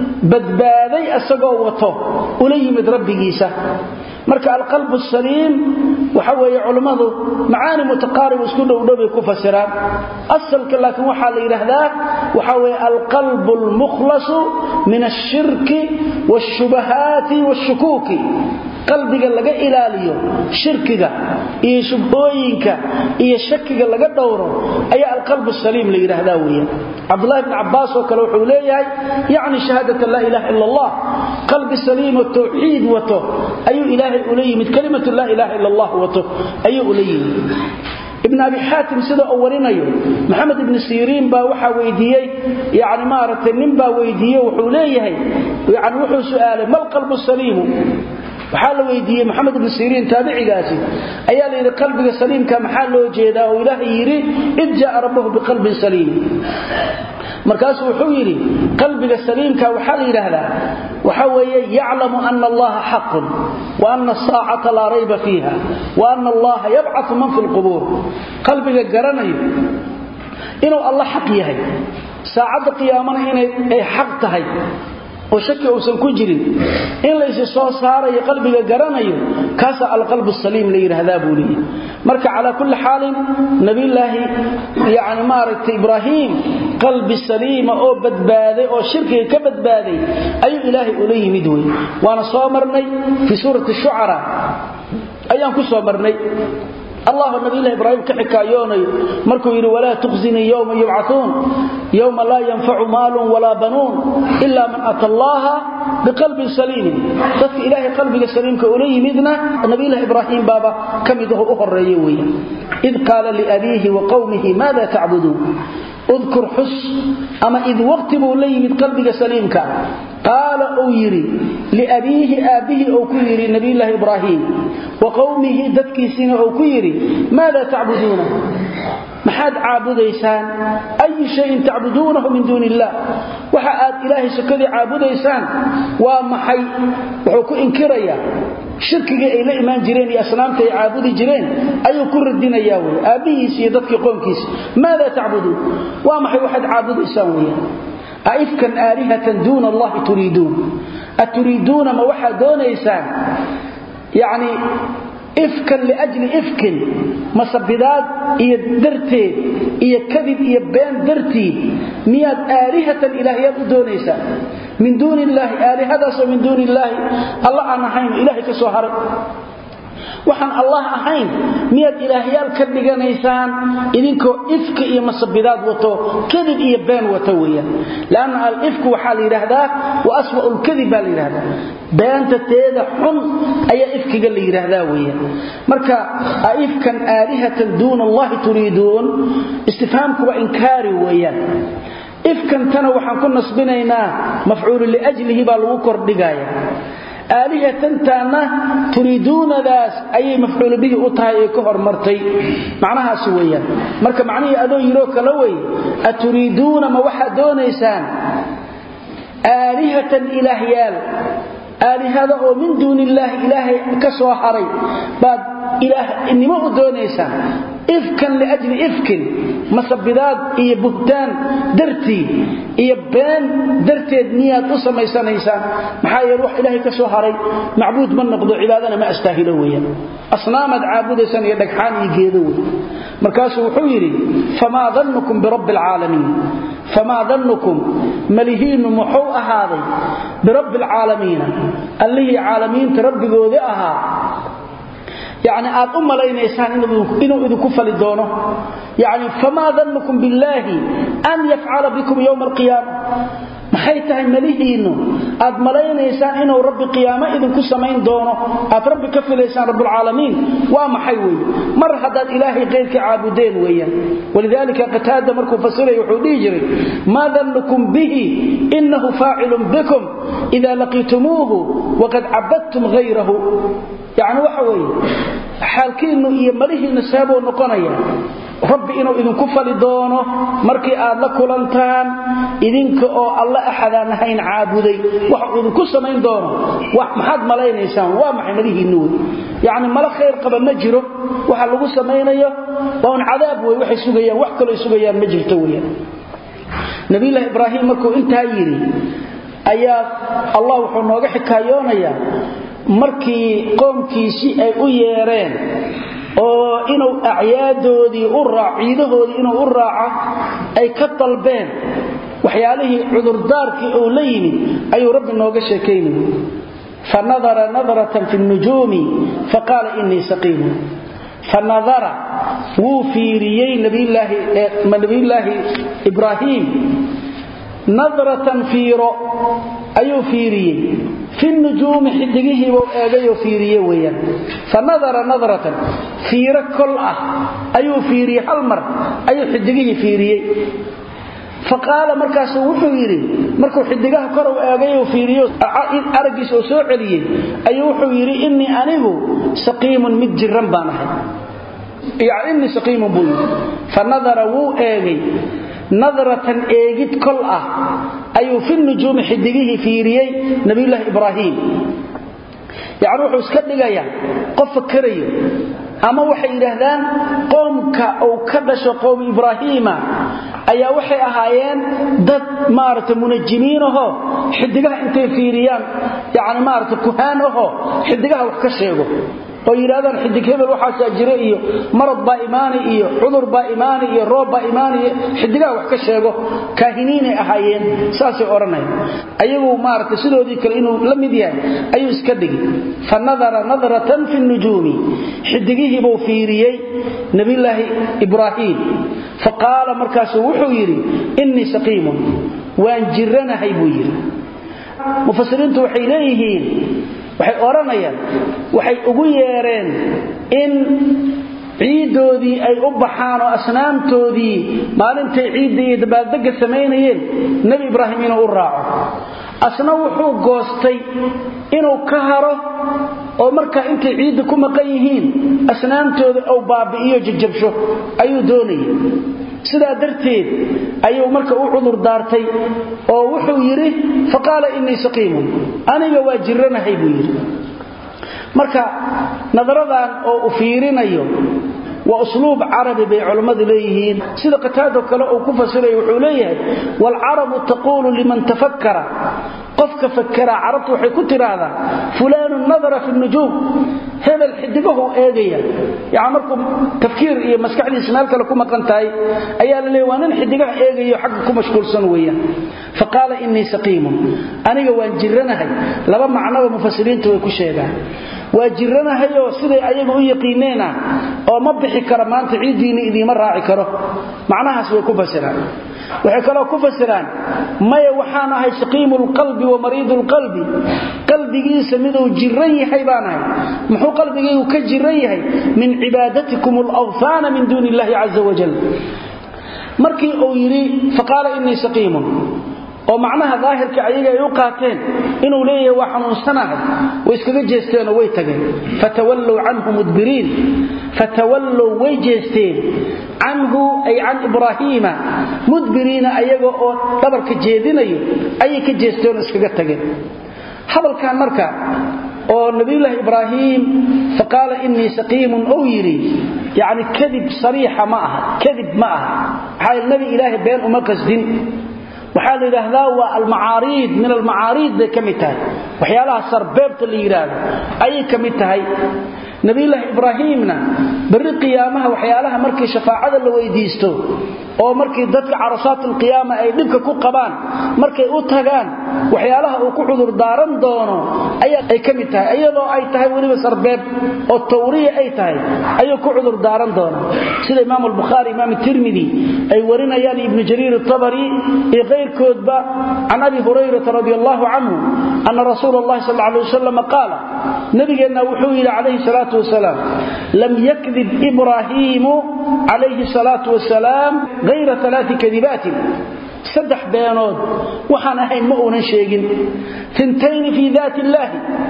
بدبادي أسقوته أليمد ربه marka alqalb as-salim waxa weeye culimadu macaani mutaqarib isku dhowdhow ku fasiraan asalka laakiin waxa la yiraahdaa waxa weeye alqalb al-mukhlas min ash-shirk wash-shubahat wash-shukuk qalbiga laga ilaaliyo shirkiga iyo shubhooyinka iyo shakiga laga dhowro ayaa alqalb as-salim la yiraahdaa weeye Abdullah ibn Abbas oo kale wuxuu leeyahay yaani shahadatu la ilaha illa Allah qalbi salim wa tawhid wa ayu ilahi أولي من كلمة لا إله إلا الله وته أي أولي ابن أبي حاتم سيده أولينيو محمد بن سيرين با وحا ويديي يعني ما رتنين با ويديي وحوليه يعني وحو سؤاله ما القلب السليم وحال ويديي محمد بن سيرين تابعي قاسي أيال إذا قلبك سليم كمحال له جيدا وإلهي يري إذ جاء ربه بقلب سليم مركز وحويري قلبك السليم كوحال إلهلا وحوي يعلم أن الله حق وأن الساعة لا ريب فيها وأن الله يبعث من في القبور قلبك قرني إنه الله حق يهي ساعة قيامنا إنه حق تهي وشكي أوسن كجرين إن ليس صار قلبك قرني كاسع القلب السليم لير هذا بولي مركع على كل حال نبي الله يعني مارت إبراهيم قلب السليم أو بدبادي أو شركه كبدبادي أي إلهي أوليه مدوي وأنا صامرني في سورة الشعراء أيام كصامرني الله النبي الله إبراهيم كحكايوني مركو يري ولا تخزني يوم يبعثون يوم لا ينفع مال ولا بنون إلا من أتى الله بقلب سليم تذكر إلهي قلبك سليم كأولي مذنة النبي الله إبراهيم بابا كمده أخر ريوي إذ قال لأبيه وقومه ماذا تعبدون اذكر حس أما إذ واكتبوا لي من قلبك سليمك قال أويري لأبيه آبه أو كيري نبي الله إبراهيم وقومه دتكيسين أو كيري ماذا تعبدون محاد عابديسان أي شيء تعبدونه من دون الله وحاد إلهي سكذي عابديسان ومحي وحكو إنكريا shirkiga ay la imaan jireen iyo asnaamta ay caabudi jireen ayuu ku radinayaa way aabihiis iyo dadkii qoomkiisa maada tacbudu waa maxay waxaad caabudaysaan weeyaan aifkan aalihatan duuna allah turiduna ma waxa doonaysaan yaani ifkan liajli ifkin masabbidaad iyo darteed iyo kadib iyo been darteed miyaad aalihatan ilaahiyad u doonaysaan من دون الله آلهة من دون الله الله أنا حين إلهي كسوهر وحن الله أحين مياد إلهيال كدقى نيسان إذنكو إفك إيا مصبدات وطو كذب إيا بان وطويا لأن الإفك وحال إلهدا وأسوأ الكذب الإلهدا بان تتيذا حن أي إفك قال إلهدا ويا مركا إفكا آلهة دون الله تريدون استفهامك وإنكاري ويا ifkan tana waxaan ku nasbinaynaa mafcuul liajlihi baa lagu kordhigaaya aalihatan tana turiiduunadaas ay mafcuul bihi u tahay ee ka hormartay macnahaas weeyaan marka macnaheedu adoo yiro kala way aturiiduuna ma waxa doonaysaan aalihatan ilaahiyal aalihada oo min duunillahi ilaahay ka soo haray baad ilaah inima u doonaysaan ifkan liajli ifkin masabbidaad iyo buhtaan dartii iyo been darteed niyaad u samaysanaysaan maxaa yeelay wax ilaahay ka soo haray macbuud ma noqdo cibaadana ma astaahilo weeyaan asnaamad caabudaysan iyo dhagxaan iyo geedo weey markaas wuxuu yiri fama dhannukum bi rabbil alamin fama dhannukum malihiin muxuu ahaaday bi rabbil alamin allihi alamin rabbigoodi ahaa يعني آد لين إنسان إنه إذا كفل دونه يعني فما ظنكم بالله أن يفعل بكم يوم القيامة محيطها مليهينه آد لين إنسان إنه رب القيامة إذا كسمين دونه آد رب كفل إنسان رب العالمين ومحيوي مرحبا إلهي غيرك عابدين ويا ولذلك قتادة مركم فسره يحودي جري ما ظنكم به إنه فاعل بكم إذا لقيتموه وقد عبدتم غيره يعني وحوي حالكينو iyo malihiina saabo noqonaya rabbi inuu idin ku fali doono markii aad la kulantaan idinka oo alla axadaan ahayn caabuday wax uu ku sameyn doono wax maxad maleeynaysan waa maxay malihiinu yaani mala khayr qaba ma jiro waxa lagu sameynayo oo cadaab way waxay sugayaan wax kale sugayaan ma jirto weeyaan nabi ilaahi ibraahim markuu intaa yiri ayaa allah wuxuu nooga xikaayoonaya markii qoomkiisi ay u yeereen oo inuu aciyaadoodii u raaciidahoodii inuu u raaco ay ka dalbeen waxyaalihii cudurdaarkii oo la yimid ayuu rabbi nooga sheekeeyay فنظر نظرة في النجوم فقال إني سقيم فنظر وفيريي نبي الله إبراهيم نظرة فيرو أيو فيريي في النجوم حدقه وآغيو فيريه ويا فنظر نظرة فير كل أيو فيري حلمر أيو حدقه فيريه فقال مركز وحويري مركو حدقه كرو آغيو فيريه أرقس وسوعليه أيو حويري إني أنه سقيم متجرن بانه يعني إني سقيم بوي فنظر وآغي نظرة ايجد كل ايو في النجوم حدقه فيريي نبي الله ابراهيم يعني روحو اسك دغيا قف فكريو اما waxay yiraahdaan qoomka oo ka dhasho qoom ibraahim ayaa waxay ahaayeen dad maarta munajimiin oo xidigaha intay fiiriyaan yani maarta kuhaan oo xidigaha wax ka sheego oo yiraahdaan xidig hebel waxa jira iyo marad baa iimaani iyo cudur baa iimaani iyo roob baa iimaani xidigaha wax ka sheego kaahiniin ay ahaayeen saasay oranay ayagu maarta sidoodii kale inuu la mid yahay ayuu iska dhigi fanadara nadratan fi nujumi xidigihii buu fiiriyay nabiyullaahi ibraahim faqaala markaasuu wuxuu yidhi innii saqiimun waan jiranahay buu yidhi mufasiriintu waxay leeyihiin waxay oranayaan waxay ugu yeereen in ciidoodii ay u baxaan oo asnaamtoodii maalintay ciidii iyo dabaaldega sameynayeen nabi ibraahim inuu u raaco asna wuxuu goostay inuu ka haro oo marka intay ciid ku maqan yihiin asnaamtooda oo baabi'iyo jajabsho ayuu doonayay sidaa darteed ayuu marka u cudur daartay oo wuxuu yiri faqala inni saqiimun aniga waa jiranahay buu yiri marka nadaradan oo u fiirinayo wa usluub arabi bay culimadu leeyihiin sida qataado kale oo ku fasiray wuxuu leeyahay wal arabu taqulu liman tafakkara qofka fakara arabtu waxay ku tiraahdaa fulaan nadara fi an-nujum hebel xidigahu eegaya yaa markuu tafkiir iyo maskaxdiisa meel kale ku maqan tahay ayaa la leeyahay waan xidigaha eegayo xaq ku mashquulsan weeyaan faqala inni saqiimun aniga waan jiranahay laba macno oo mufassiriintu way ku sheegaan waa jiranahay oo siday ayagu u yaqiineena oo ma bixi kara maanta ciidiina idima raaci karo macnahaas way ku fasiraan waxay kale ku fasiraan maya waxaan ahay saqiimul qalbi wa maridul qalbi qalbigiisa miduu jiran yahay baan ahay muxuu qalbigaygu ka jiran yahay min ibadatikum al-awthana min duni Allah azza wa jalla markii uu yiri faqala inni saqiimun oo macnaha daahirka ayaga ay u qaateen inuu leeyahay waa xanuunsanahay way iskaga jeesteen oo way tageen fatawallu anhu mudbirin fatawallu way jeesteen anhu ay an ibrahima mudbirina ayaga oo dhabarka jeedinayo ayay ka jeesteen oo iskaga tageen hadalkan marka oo nabiyullaahi ibraahim faqala inni saqiimun aw yiri yaani kadib sariixa ma aha kadib ma aha hay nabi ilaahi been uma qasdin waxa la yiraahdaa waa al-ma'arid min al-ma'arid kamitahay waxyaalaha sarbeebta la yiraahdo ay kamitahay nabiyullaahi ibraahimna bari qiyaamaha waxyaalaha markii shafaacada la weydiisto oo markii dadka carasaatul qiyaama ay dhibka ku qabaan markay u tagaan waxyaalaha uu ku cudur daaran doono ay kamitahay ayadoo ay tahay waliba sarbeeb oo tawriya ay tahay ayuu ku cudur daaran doono sida imaam al-bukhari imaam tirmidhi ay warinayaan ibn jarir at-tabari iyo غيركودبا عن ابي هريره رضي الله عنه ان رسول الله صلى الله عليه وسلم قال نبينا وحي عليه الصلاه والسلام لم يكذب ابراهيم عليه الصلاه والسلام غير 3 كذبات صدح بيانود waxaan ahayn ma uunan sheegin tintayn fi dhaat allah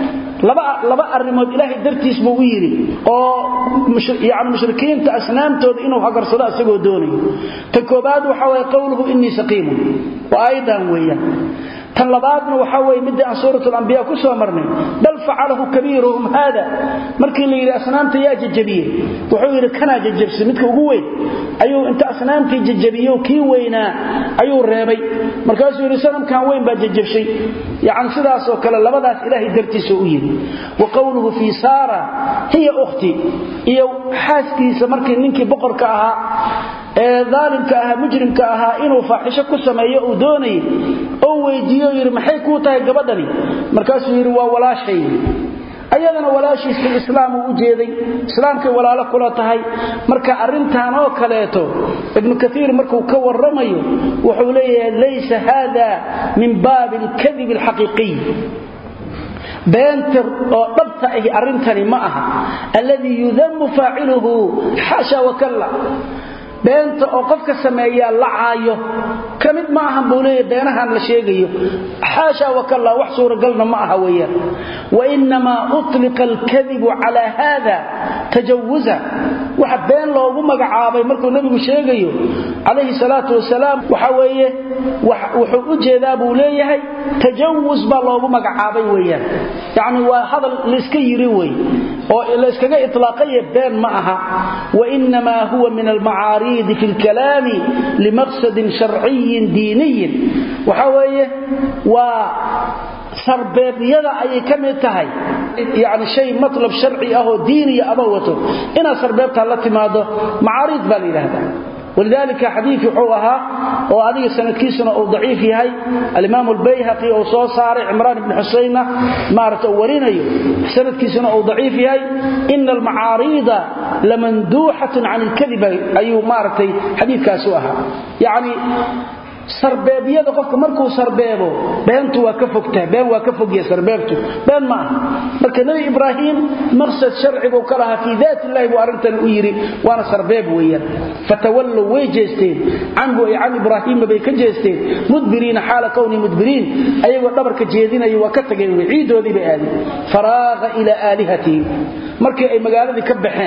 laba arimood ilaahay dartiis buu yiri oo yaani mushrikiinta asnaamtooda inuu hagarsado asagoo doonayo ta koobaad waxa way qowluhu inni saqiim wa aydan weeyaan tan labaadna waxa way mid aan suuratul anbiya ku soo marnay bal fa'alahu kabiruhum hada markii la yiri asnaamta yaa jajabiye wuxuu yiri kana jajabsi midka ugu weyn ayuu inta asnaamtii jajabiyo kii weynaa ayuu reebay markaas yiri sanamkan weyn baa jajabshay yaani sidaas oo kale labadaas ilaahay dartiisa u yiri wa qawluhu fi sara hiya ukhti iyo xaaskiisa markii ninkii boqorka ahaa ee dhaalimka ahaa mujrimka ahaa inuu faaxisho ku sameeyo oo doonay oo weydiiyo yiri maxay ku tahay gabadhani markaas yiri waa walaashay ayadana walaashiisa islaamku u jeeday islaamka walaalo kula tahay marka arintan oo kaleeto ibn kathir markuu ka waramayo wuxuu leeyahay laysa hada min baab al-kadhib al-haqiqi بينتر او دبتا اي arintani ma aha alladhi yudammu fa'iluhu hasha wa kalla beenta oo qofka sameeyaa lacaayo kamid ma aha buulay beenahan la sheegayo hasha wa kalla wax suuragalna ma aha weeyaan wa inma utliqa al-kadhib ala hada tajawuza waxa been loogu magacaabay markuu nabigu sheegayo alayhi salatu wasalaam waxa weeye wuxuu u jeedaa buu leeyahay tajawuz ba loogu magacaabay weeyaan yaani waa hadal la iska yiri weey oo la iskaga itlaaqay been ma aha wa inma huwa min al-ma'arid في الكلام لمقصد شرعي ديني وحويه وسربيبيده اي كميد tahay يعني شيء مطلب شرعي او ديني ابوته ان سربيبته لا تيماده معارض باليراده ولذلك حديث حوها وهذه سنة كيسنا أو ضعيف هاي الإمام البيهقي أو صار عمران بن حسين مارت أولين سنة كيسنا أو ضعيف هاي إن المعاريض لمندوحة عن الكذب أي مارتي حديث كاسوها يعني sarbeebiyada qofka markuu sarbeebo beentu waa ka fogtaa been waa ka fogya sarbeebtu been ma marka nabi ibraahim maqsad sharciga oo kala fi daat ilaahi buu arintan u yiri waana sarbeeb weeyaan fatawallu wajisteen anbu ay ibraahim bay ka jeesteen mudbiriina xaala kawni mudbiriin ayagoo dhabarka jeedinayo waa ka tageen ciidoodii bay aadeen faraaga ila aalihati markii ay magaaladii ka baxeen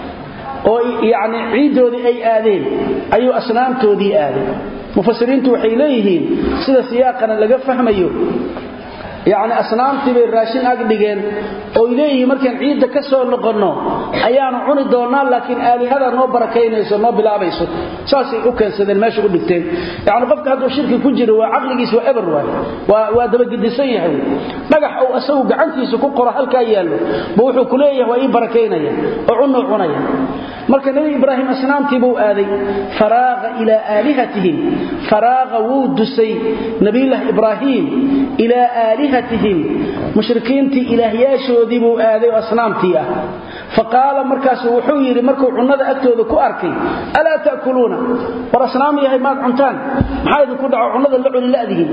oo yaani ciidoodii ay aadeen ayuu asnaamtoodii aadeen مفسرين waxay leeyihiin sida siyaaqana laga fahmayo yaani asnaamtii bay raashin ag dhigeen oo ileeyii markaan ciidda ka soo noqono ayaan cuni doonaa laakiin aalihada noo barakeynayso noo bilaabayso saasi u keensadeen meesha u dhigteen yaani qofka haduu shirki ku jiro waa aqligiisa waa eber waa daba gidisan yahay dhagax oo asagu gacantiisa ku qoro halka yaalo buu wuxuu ku leeyahay waa ii barakeynaya oo cunaya marka nabi ibraahim asnaamtii buu aaday faraaga ila aalihatihim faraaga wudusay nabi ibraahim ila aalihatihim mushrikiinti ilaahiyashoodii buu aaday asnaamtii ah faqala markaas wuxuu yiri markuu cunada agtooda ku arkay ala taakuluna war asnaam yahay ma cuntaan maxay idinku dhaco cunada la cuni laadiin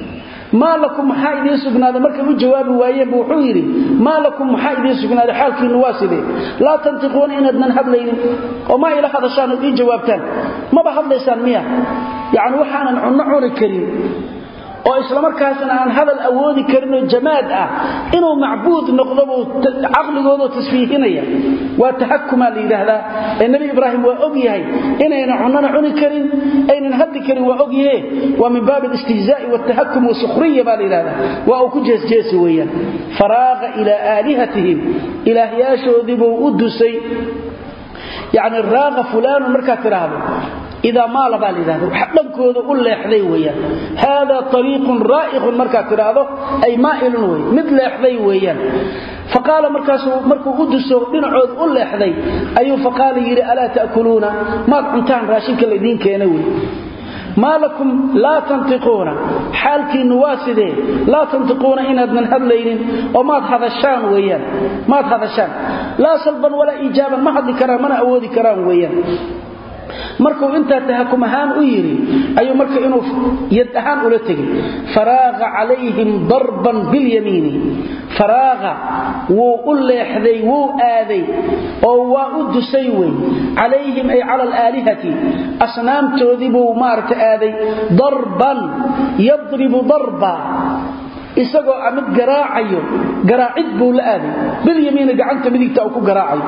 ما لكم حائدين سجناده markay u jawaabi waayeen buu wuxuu yiri ma lakum حائدين سجناده xaalkiina waaside la tantiqoon inadnan hadlaynin oo ma ila hadashaan u jawaabtaan ma ba hadlaysaan miya yaani waxaanan cunno karin oo isla markaasna aan hadal awoodi karin oo jamaad ah inuu macbuud noqdo aqligooda tasfiihinaya waa tahakkuma liidahda nabi ibraahim waa og yahay inayna cuni karin aynan hadli karin waa og yahay waa min baab al-istihzaa wa tahakkum wa sukhriya balidahda waa ku jees weeyaan faraaga ila aalihatihim ilaahiyashoodii buu u dusay yaani raaga fulaan marka tiraahdo إذا ما لبا لذلك وحدنكوده u leexday weeyaan hada tariiqun raa'iqun marka tiraado ay maa'ilun way mid leexday weeyaan faqala markuu u duso dhinacood u leexday ayuu faqala yiri ala taakuluna ma cuntaan raashinka leedin keenay ما لكم لا تنطقون حالك نواسده لا تنطقون إنادنا هدلين وما تهذشان ويان ما تهذشان لا سلبا ولا إيجابا ما حد كرام أنا أودي كرام ويان markuu inta tahakum ahaan u yiri ayuu marka inuu yad ahaan ula tagay faraaga alayhim darban bil yamin faraaga wuu u leexday wuu aaday oo waa u dusay way alayhim ay ala alihati asnaamtoodii buu maarta aaday darban yadribu darba isagoo amid garaacid buu la aaday bil yamin gacanta midigta uu ku garaacayo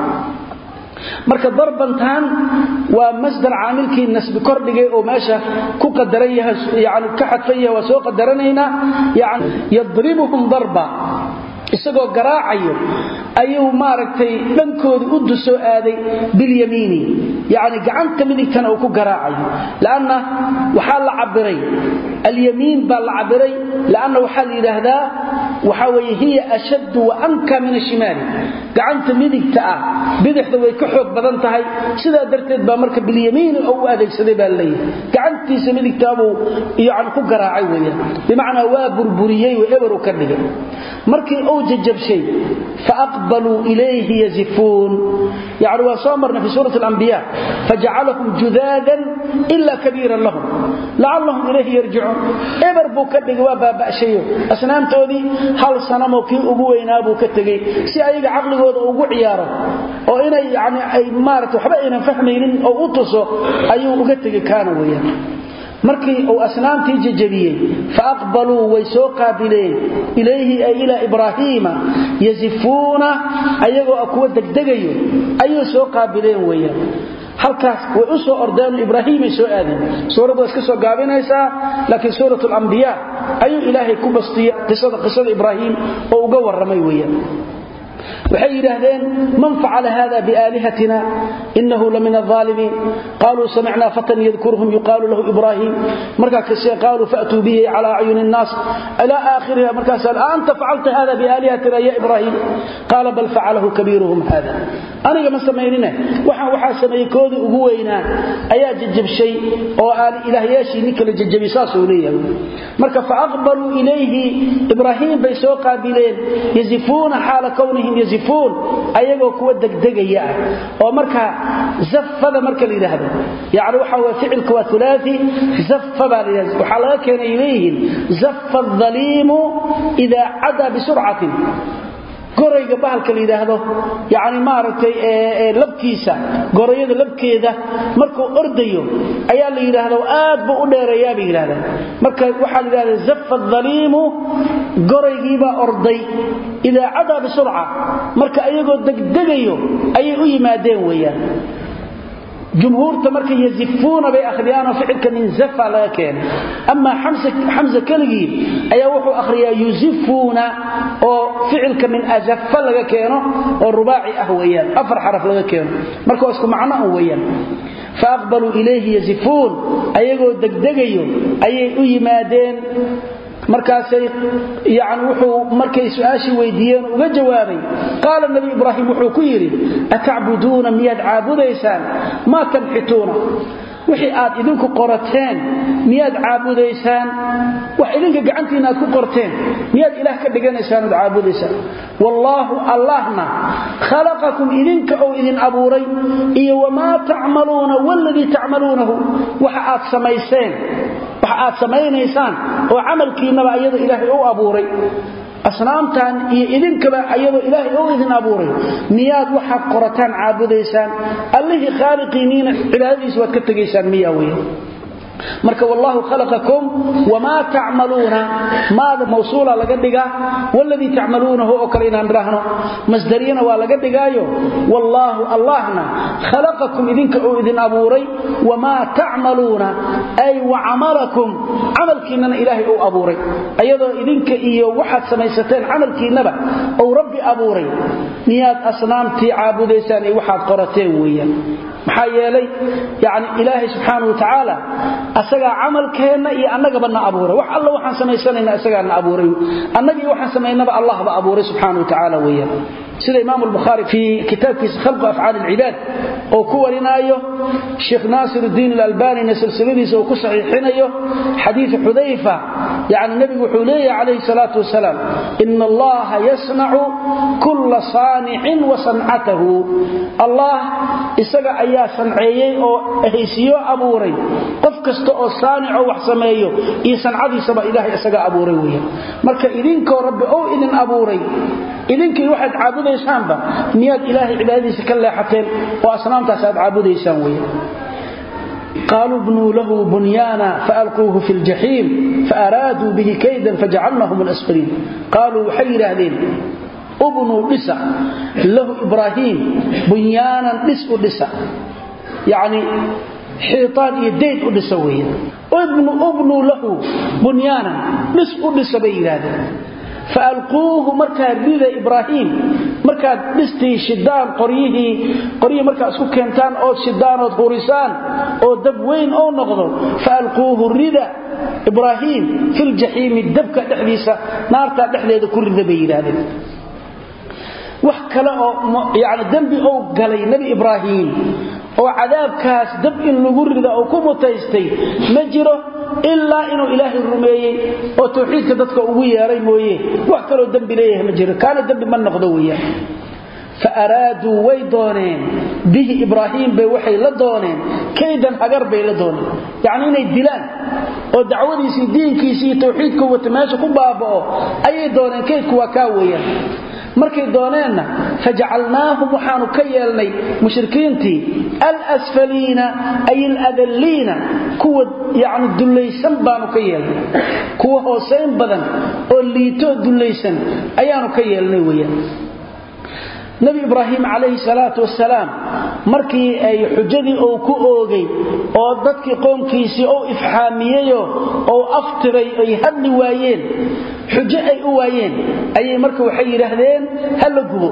marka darbantan waa masdar aamilkii nasb kordhigay oo meesha ku qadaran yahay yaani ka xadfaya waa soo qadaranayna yaani yadribuhum darba isagoo garaacayo ayuu maaragtay dhankooda u duso aaday bil yamiini yaani gacanta midigtana uu ku garaacayo laana waxa la cabiray al yamin bal cabiray laana waxa la yiraahdaa waxa weeye hiya ashad wa anka min al-shimal gacanta midigta bidixda way ka xoog badan tahay sida darteed ba marka bil yamin oo adeegsaday baa leeyahay gacantiisa midigta buu yaani ku garaacay weeyaan bimaana waa burburiyay oo eber ka dhigay markii uu jajabshay فأقبلوا إليه يزفون يعني وصامرنا في سورة الأنبياء فجعلهم جذاذا إلا كبيرا لهم لعلهم إليه يرجعون إبربوا كدق وابا شيء أسنام تودي هل صنموا كي أبوين أبو كتقي سيأيق عقل أبو عيارة وإن يعني أي مارة وحبئنا فهمين أو أطسوا أيو كتقي كانوا وياه markii uu asnaamtii jajabiyay faaqbalu way soo qaabileen ilayhi ay ila ibrahima yazifuna ayagoo kuwa degdegayo ayuu soo qaabileen weeyaan halkaas way u soo ordeen ibraahim soo aadeen suuradu iska soo gaabinaysa laakiin suuratul anbiya ayuu ilaahay ku bastiyay qisada ibraahim oo uga waramay weeyaan waxay yiraahdeen man fa'ala hada bi alihatina innahu lamina adh-dhalimin qalu sami'na fatan yadhkuruhum yuqalu lahu ibrahim marka kasii qalu fa'tu bihi ala ayunin nas ila akhirha marka sal anta fa'alta hada bi alihatina ya ibrahim qala bal fa'alahu kabiruhum hada aniga ma sameynina waxa sameeyay koodi ugu weynaa ayaa jajabshay oo aan ilaahayaashii kala jajabisaas oo leeyahay marka fa aqbalu ilayhi ibrahim bay soo qaabileen yazifuna hala kawnihim yazifun ayagoo kuwa degdegaya oo marka zafada marka la yiraahdo yaani waxa waa ficilku waa thulathi zaffa baliyan waxa laga keenay ilayhim zaffa adh-dhalimu idha ada bi sur'atin gorayga bahalka la yiraahdo yaani maartay labkiisa gorayada labkeeda markuu ordayo ayaa la yiraahdo aad buu u dheereeyaa bi yiraahdo marka waxa la yiraahdo zaffa adh-dhalimu goraygiiba orday ila ada bi sur'a marka ayagoo degdegayo ayay u yimaadeen weeyaan جمهور تمرك يزفون بأخريان وفعلك من زفة لكن أما حمزة كلغي أي وحو أخريا يزفون وفعلك من أزف لكن والرباعي أهويان أفر حرف لكن مركو أسكو معنا أهويان فأقبلوا إليه يزفون أيقوا دقدقيوا أيقوا يمادين markaasay yaani wuxuu markay su'aashi weydiiyeen uga jawaabay qaal nabi ibraahim wuxuu ku yiri ata'buduna miyad aabudaysaan ma tanxituna wixii aad idinku qorateen miyad aabudaysaan wax idinka gacantiina aad ku qorteen miyad ilaah ka dhiganaysaan oo aabudaysaan wallahu allahna khalaqakum idinka oo idin abuuray iyo wama ta'maluna walladhi ta'malunahu waxa aad samayseen waxa aad samaynaysaan oo amalkiina ayada ilaahay oo abuuray asnaamtan iyo idinkaba ayada ilaahay oo idin abuuray miyaad waxa qorataan aabudaysaan allahi khaliqiina ilaahdiis waad ka tageysaan miyaa marka wallahu khalaqakum wama ta'maluna maada mawsuula laga dhiga walladhi ta'malunahu oo kale inaan raahno masdariyana waa laga dhigaayo wallahu allahna khalaqakum idinka oo idin abuuray wama ta'maluna ay wa amalakum amalkiina ilaahi oo abuuray ayadoo idinka iyo waxaad samaysateen amalkiinaba oo rabbi abuuray niyaad asnaamti aabudaysaan ay waxaad qorateen weeyaan maxaa yeelay yaani ilaahi subhanahu wa ta'ala asaga amalkeena iyo annagaba na abuuray wax alla waxaan samaysanayna asaga na abuuray annagi waxaan samaynaba Allah ba abuuray subhanahu wa ta'ala weeyaan sida imaam al-bukhari fi kitabkiisa khalq af'al al-ibad oo ku warinaayo sheekh nasiruddin al-albani silsiladiisa oo ku saxiixinayo hadith hudayfa yaani nabigu wuxuu leeyahay alayhi salatu wasalaam inna allaha yasna'u kull sani'in wa san'atuhu allah isaga ayaa sanceeyay oo ahaysiyo abuuray qof kasta oo saanic oo wax sameeyo iyo sancadiisa ba ilaahay isaga abuuray weeyaan marka idinka rabbi oo idin abuuray idinkii waxaad caabudaysaanba niyad ilaahay cibaadadiisa ka leexateen oo asnaamtaas aad caabudaysaan weeyaan قالوا ابنوا له بنيانا فألقوه في الجحيم فأرادوا به كيدا فجعلناهم الأسفلين قالوا حير هذين ابنوا لسا له إبراهيم بنيانا لسا يعني حيطان يدين لسويا ابنوا له بنيانا لسا بيرادا فألقوه مركا ريدا إبراهيم مركا دستي شدان قريه مركا اسكو كنتان او شدان او قوريسان او دب وين او نقدو فألقوه ريدا إبراهيم في الجحيم الدبكة دحديسة نارتا دحديده كل ذبيرادين wax kale oo yaani dambi oo galay nabi ibraahim oo cadaabkaas dab in lagu rido oo ku mutaystay ma jiro illa inuu ilaahi rumeeyay oo tawxiidka dadka ugu yeeray mooyee wax kale oo dambi leeyahay ma jiro kaana dambi ma noqdo weeyaan فأرادوا ويدونين به إبراهيم بوحي لدونين كيدا أقر بي لدونين يعني إنه الدلان ودعوذي سي دين كيسي توحيدكم وتماشكم بابا أي دونين كيدك وكاويا markay dooneenna faj'alnaahum waxaanu ka yeelnay mushrikiintii al-asfaliina ay al-adallina kuwa yaani dulaysan baanu ka yeelnay kuwa hooseyn badan oo liito dulaysan ayaanu ka yeelnay weeyaan nabi ibraahim alayhi salatu wassalaam markii ay xujadii oo ku oogay oo dadkii qoomkiisii oo ifhaamiyeeyo oo aftiray ay hadli waayeen xujo ay u waayeen ayay marka waxay yiraahdeen hal gubo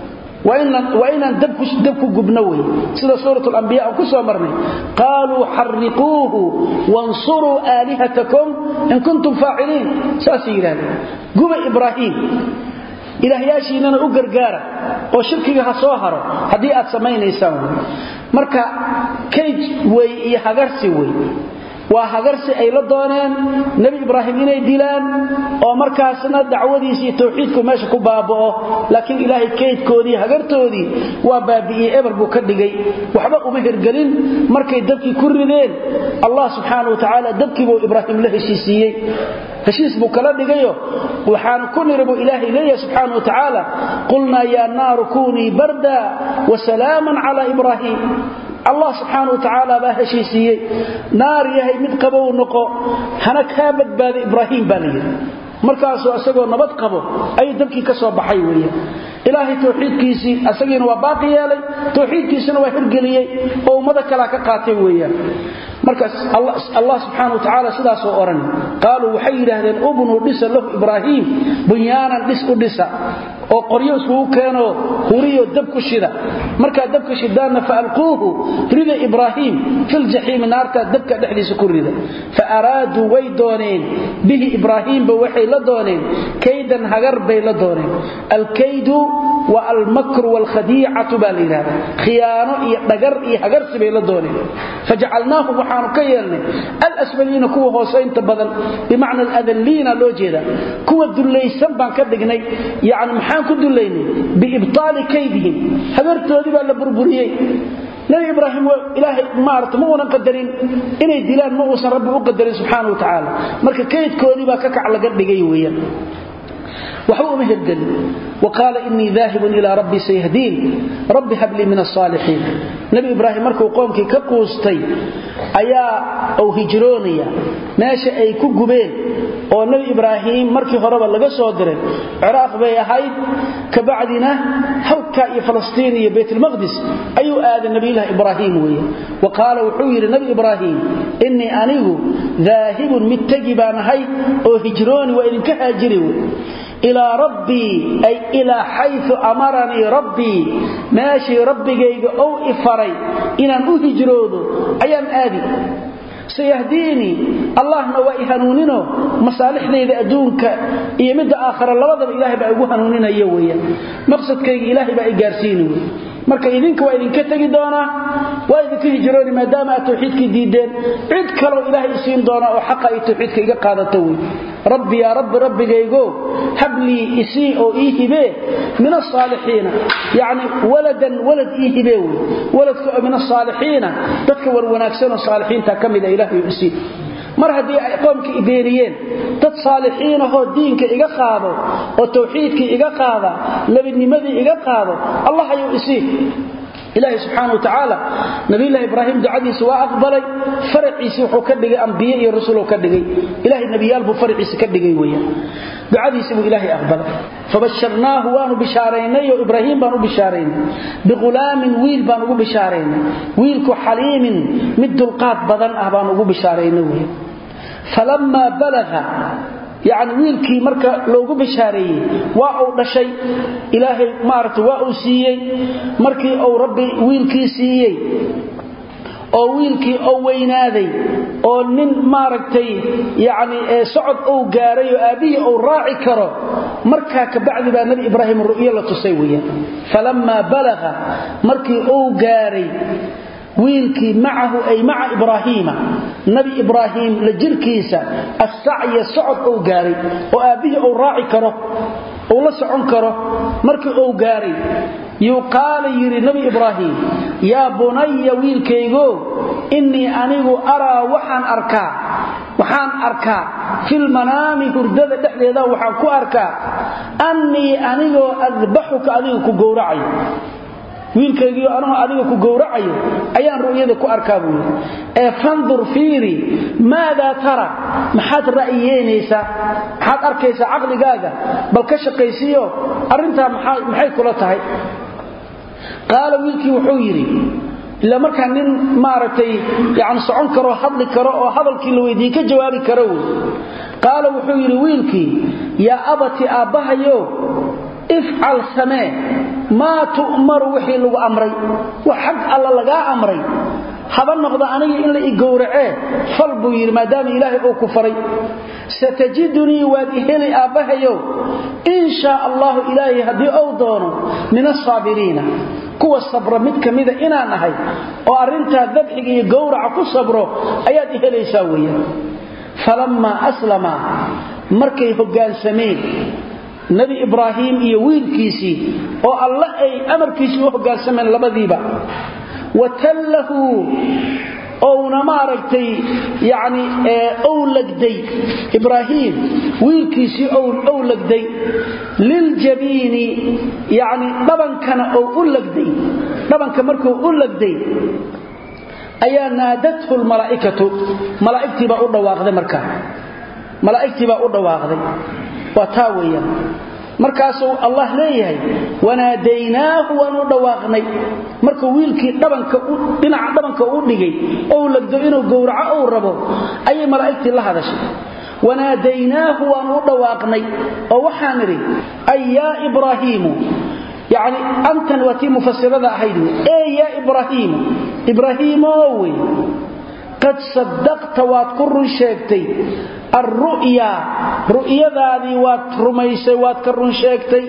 وإن دبك قبنوي سيدة سورة الأنبياء كسوا مرني قالوا حرقوه وانصروا آلهتكم إن كنتم فاعلين ساسيران قب إبراهيم ilaahyaashiinana u gargaara oo shirkiga ha soo haro haddii aad samaynaysaan marka kayd way iyo hagarsi way waa hagarsi ay la dooneen nabi ibraahim inay dilaan oo markaasna dacwadiisii tawxiidku meesha ku baabao laakiin ilaahay kaydkoodii hagartoodii waa baabi'iyay eber buu ka dhigay waxba uma hirgelin markay dadkii ku rideen allah subxaanahu wa tacaala dadkii buu ibraahim la heshiisiiyey heshiis buu kala dhigayo waxaan ku niribu ilaahay leeyahay subxaanahu wa tacaala qulnaa yaa naaru kuunii barda wa salaaman calaa ibraahim الله سبحانه وتعالى باهشيسيه نار يهي مد قبو نقو هنا كابد باد إبراهيم باليه markaasoo asagoo nabad qabo ay dabkii ka soo baxay weeyaan ilaahay tawxiidkiisi asagiina waa baaqi yeelay tawxiidkiisina waa hirgeliyay oo ummada kala ka qaatay weeyaan markaas Allah subhanahu wa ta'ala sidaas oo oran qaalu waxay yiraahdeen ubnu dhisa lahu ibraahim bunyaanan dhis u dhisa oo qoryo isku keeno huriyo dab ku shida marka dabka shidaana faalquuhu rida ibraahim fil jahim naarta dabka dhexdiisa ku rida fa araadu way dooneen bihi ibraahim ba waxay la dooneen kaydan hagar bay la dooneen al kaydu wa al makr wal khadi'atu balira khiyaano iyo dhagar iyo hagar sibay la dooneen faj'alnaahu waxaanu ka yeelnay al asfaliina kuwa hooseynta badan bimaana al adallina loo jeeda kuwa dulaysan baan ka dhignay yaani maxaan ku dulaynay biibtaali kaydihim hagartoodii baa la burburiyay nabi ibraahim ilaahay maarta ma uunan qadarin inay dilaan ma uusan rabbi u qadarin subhanahu wa ta'ala marka kaydkoodii baa ka kac laga dhigay weeyaan وحو مهدل وقال إني ذاهب إلى ربي سيهدين ربي هب لي من الصالحين نبي إبراهيم مركو قومك كقوستي أيا أو هجرونيا ماشي أي كقبين oo nabi ibraahim markii horeba laga soo diray ciraaq bay ahayd ka bacdina halka iyo falastiin iyo baytul maqdis ayuu aaday nabi ibraahim weeye waqala wuxuu yiri nabi ibraahim inni anigu dhaahibun mittajiban hay oo hijrooni wa idinka haajiri ila rabbi ay ila haythu amarani rabbi maashi rabbigayga oo ifaray inaan u hijroodo ayaan aadi سيهديني الله نوائي هنونينو مصالح ليدا أدونك إيمد آخر اللبضب إلهي بقى هنونينا يويا مقصد كي إلهي بقى قارسيني marka idinka waa idinka tagi doona waa idinka hijrooni maadaama tawxiidka diideen cid kale ilaahay siin doona oo xaq ay tawxiidka iga qaadato way rabbi ya rabbi rabbigaygo habli isi oo ihibe min as-salihin yaani waladan walad ihibe waladka min as-salihin dadka war wanaagsan oo saalihiinta kamida ilaahay isi mar hadii ay qoomka ibeeriyeen dad saalihiin oo diinka iga qaado oo tawxiidka iga qaada labadnimadii iga qaado Allah ayuu isi إلهي سبحانه وتعالى نبي الله إبراهيم دعادي سواء أقبلي فرعيسي وحو كدقي أنبياء الرسول كدقي إلهي النبي يالبو فرعيسي كدقي ويا دعادي سوى إلهي أقبل فبشرناه وانو بشاريني وإبراهيم بانو بشارين بغلام ويل بانو بشارين ويلكو حليم مد القات بدن أهبانو بشارين ويا فلما بلغ يعني ويلكي marka loogu bishaareeyay waa uu dhashay ilaahay maartu waa uu siiyay markii uu rabbi wiilkii siiyay oo wiilkii oo weynaaday oo nin maartay yaani socod uu gaaray oo aabihi uu raaci karo marka ka bacdi baa nabi ibraahim ru'yo la tusay weeyaan falamma balagha markii uu gaaray wiilkii macahu ay maca ibraahiima nabi ibraahim la jirkiisa as-sa'y sa'ad oo gaaray oo aabihi uu raaci karo oo la socon karo markii uu gaaray yuqaal yiri nabi ibraahim ya bunayya wiilkaygo inni anigu araa waxaan arkaa fil manami hurdada dhexdeeda waxaan ku arkaa anni anigu adbahuka adigu ku gowracayo wiilkaygiyo anagu adiga ku gowracayo ayaan ru'yada ku arkaa buu ee fandur fiiri maada tara maxad ra'yeynaysa maxad arkaysa aqligaaga bal ka shaqaysiyo arinta maxay kula tahay qaal wiilkii wuxuu yiri ila marka nin maartay yaani socon karo hadli karo oo hadalkii la weydiin ka jawaabi karo qaal wuxuu yiri wiilkii ya abati abahayo if'al samee ما تؤمر وحي لو امري وحق الله لغا امري haba noqdo aniga in la igowracee fal buu yiri maadaama ilaahay uu ku faray satajiduni waadihili abahayo insha Allah ilaahi hadii uu doono min as-saabiriina kuwa sabra mid kamida inaan ahay oo arinta dabxiga iyo gowraca ku sabro ayaad helaysaa weeyaan falamma aslama markay hoggaansameen nabi ibraahim iyo wiilkiisii oo Allah ay amarkiisii u hoggaansameen labadiiba watallahu oo namaragtay yaani oo lagday ibraahim wiilkiisii oo lagday lil jabini yaani dhabankana oo u lagday dhabanka markuu u lagday ayaa naadatu al malaa'ikatu ba u dhawaaqday markaa malaa'iktii ba u dhawaaqday waa taa weeyaan markaas Allah leeyahay wanaadaynaahu wa dhawaaqnay markuu wiilkii dhinaca dhabanka u dhigay oo lagdo inuu gowraco oo rabo ayay malaa'iktii la hadashay wanaadaynaahu wa dhawaaqnay oo waxaan niri ayya ibraahimu يعني أنت وتي مفسرة أحيد يا إبراهيم أوي قد صدقت واتكر شيكتي الرؤيا رؤيا ذي واترميسي واتكر شيكتي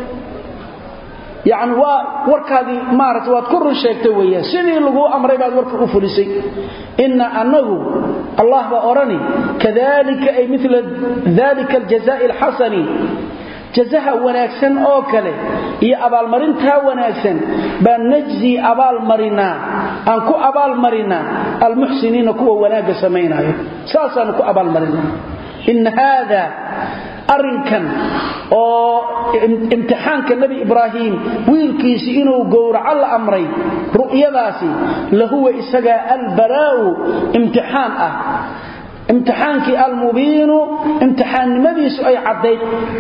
يعني ورك هذه مارت واتكر شيكتي ويا سيدي لغو أمري بعد ورك أفلسي إن أنه الله وأرني كذلك أي مثل ذلك الجزاء الحسني جزاها وناكسن أو كله هي أبال مرنتها وناكسن بنجزي أبال مرنا أنكو أبال مرنا المحسنين كوا وناك سمينا ساسا نكو أبال مرنا إن هذا أرنكن أو امتحان كالنبي إبراهيم ويلكيسي إنه قور على أمري رؤيا ذاسي لهو إساقا البراء امتحان امتحانك المبين امتحان مديس أي عديد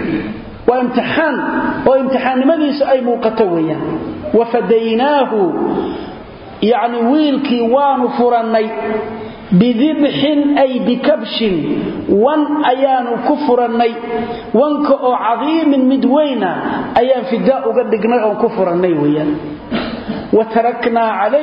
وامتحان مديس أي موقتويا وفديناه يعني ويلكي وانفرني بذبح أي بكبش وان أيان كفرني وانك عظيم مدوينا أيان فداء قدقنا كفرني ويا وتركنا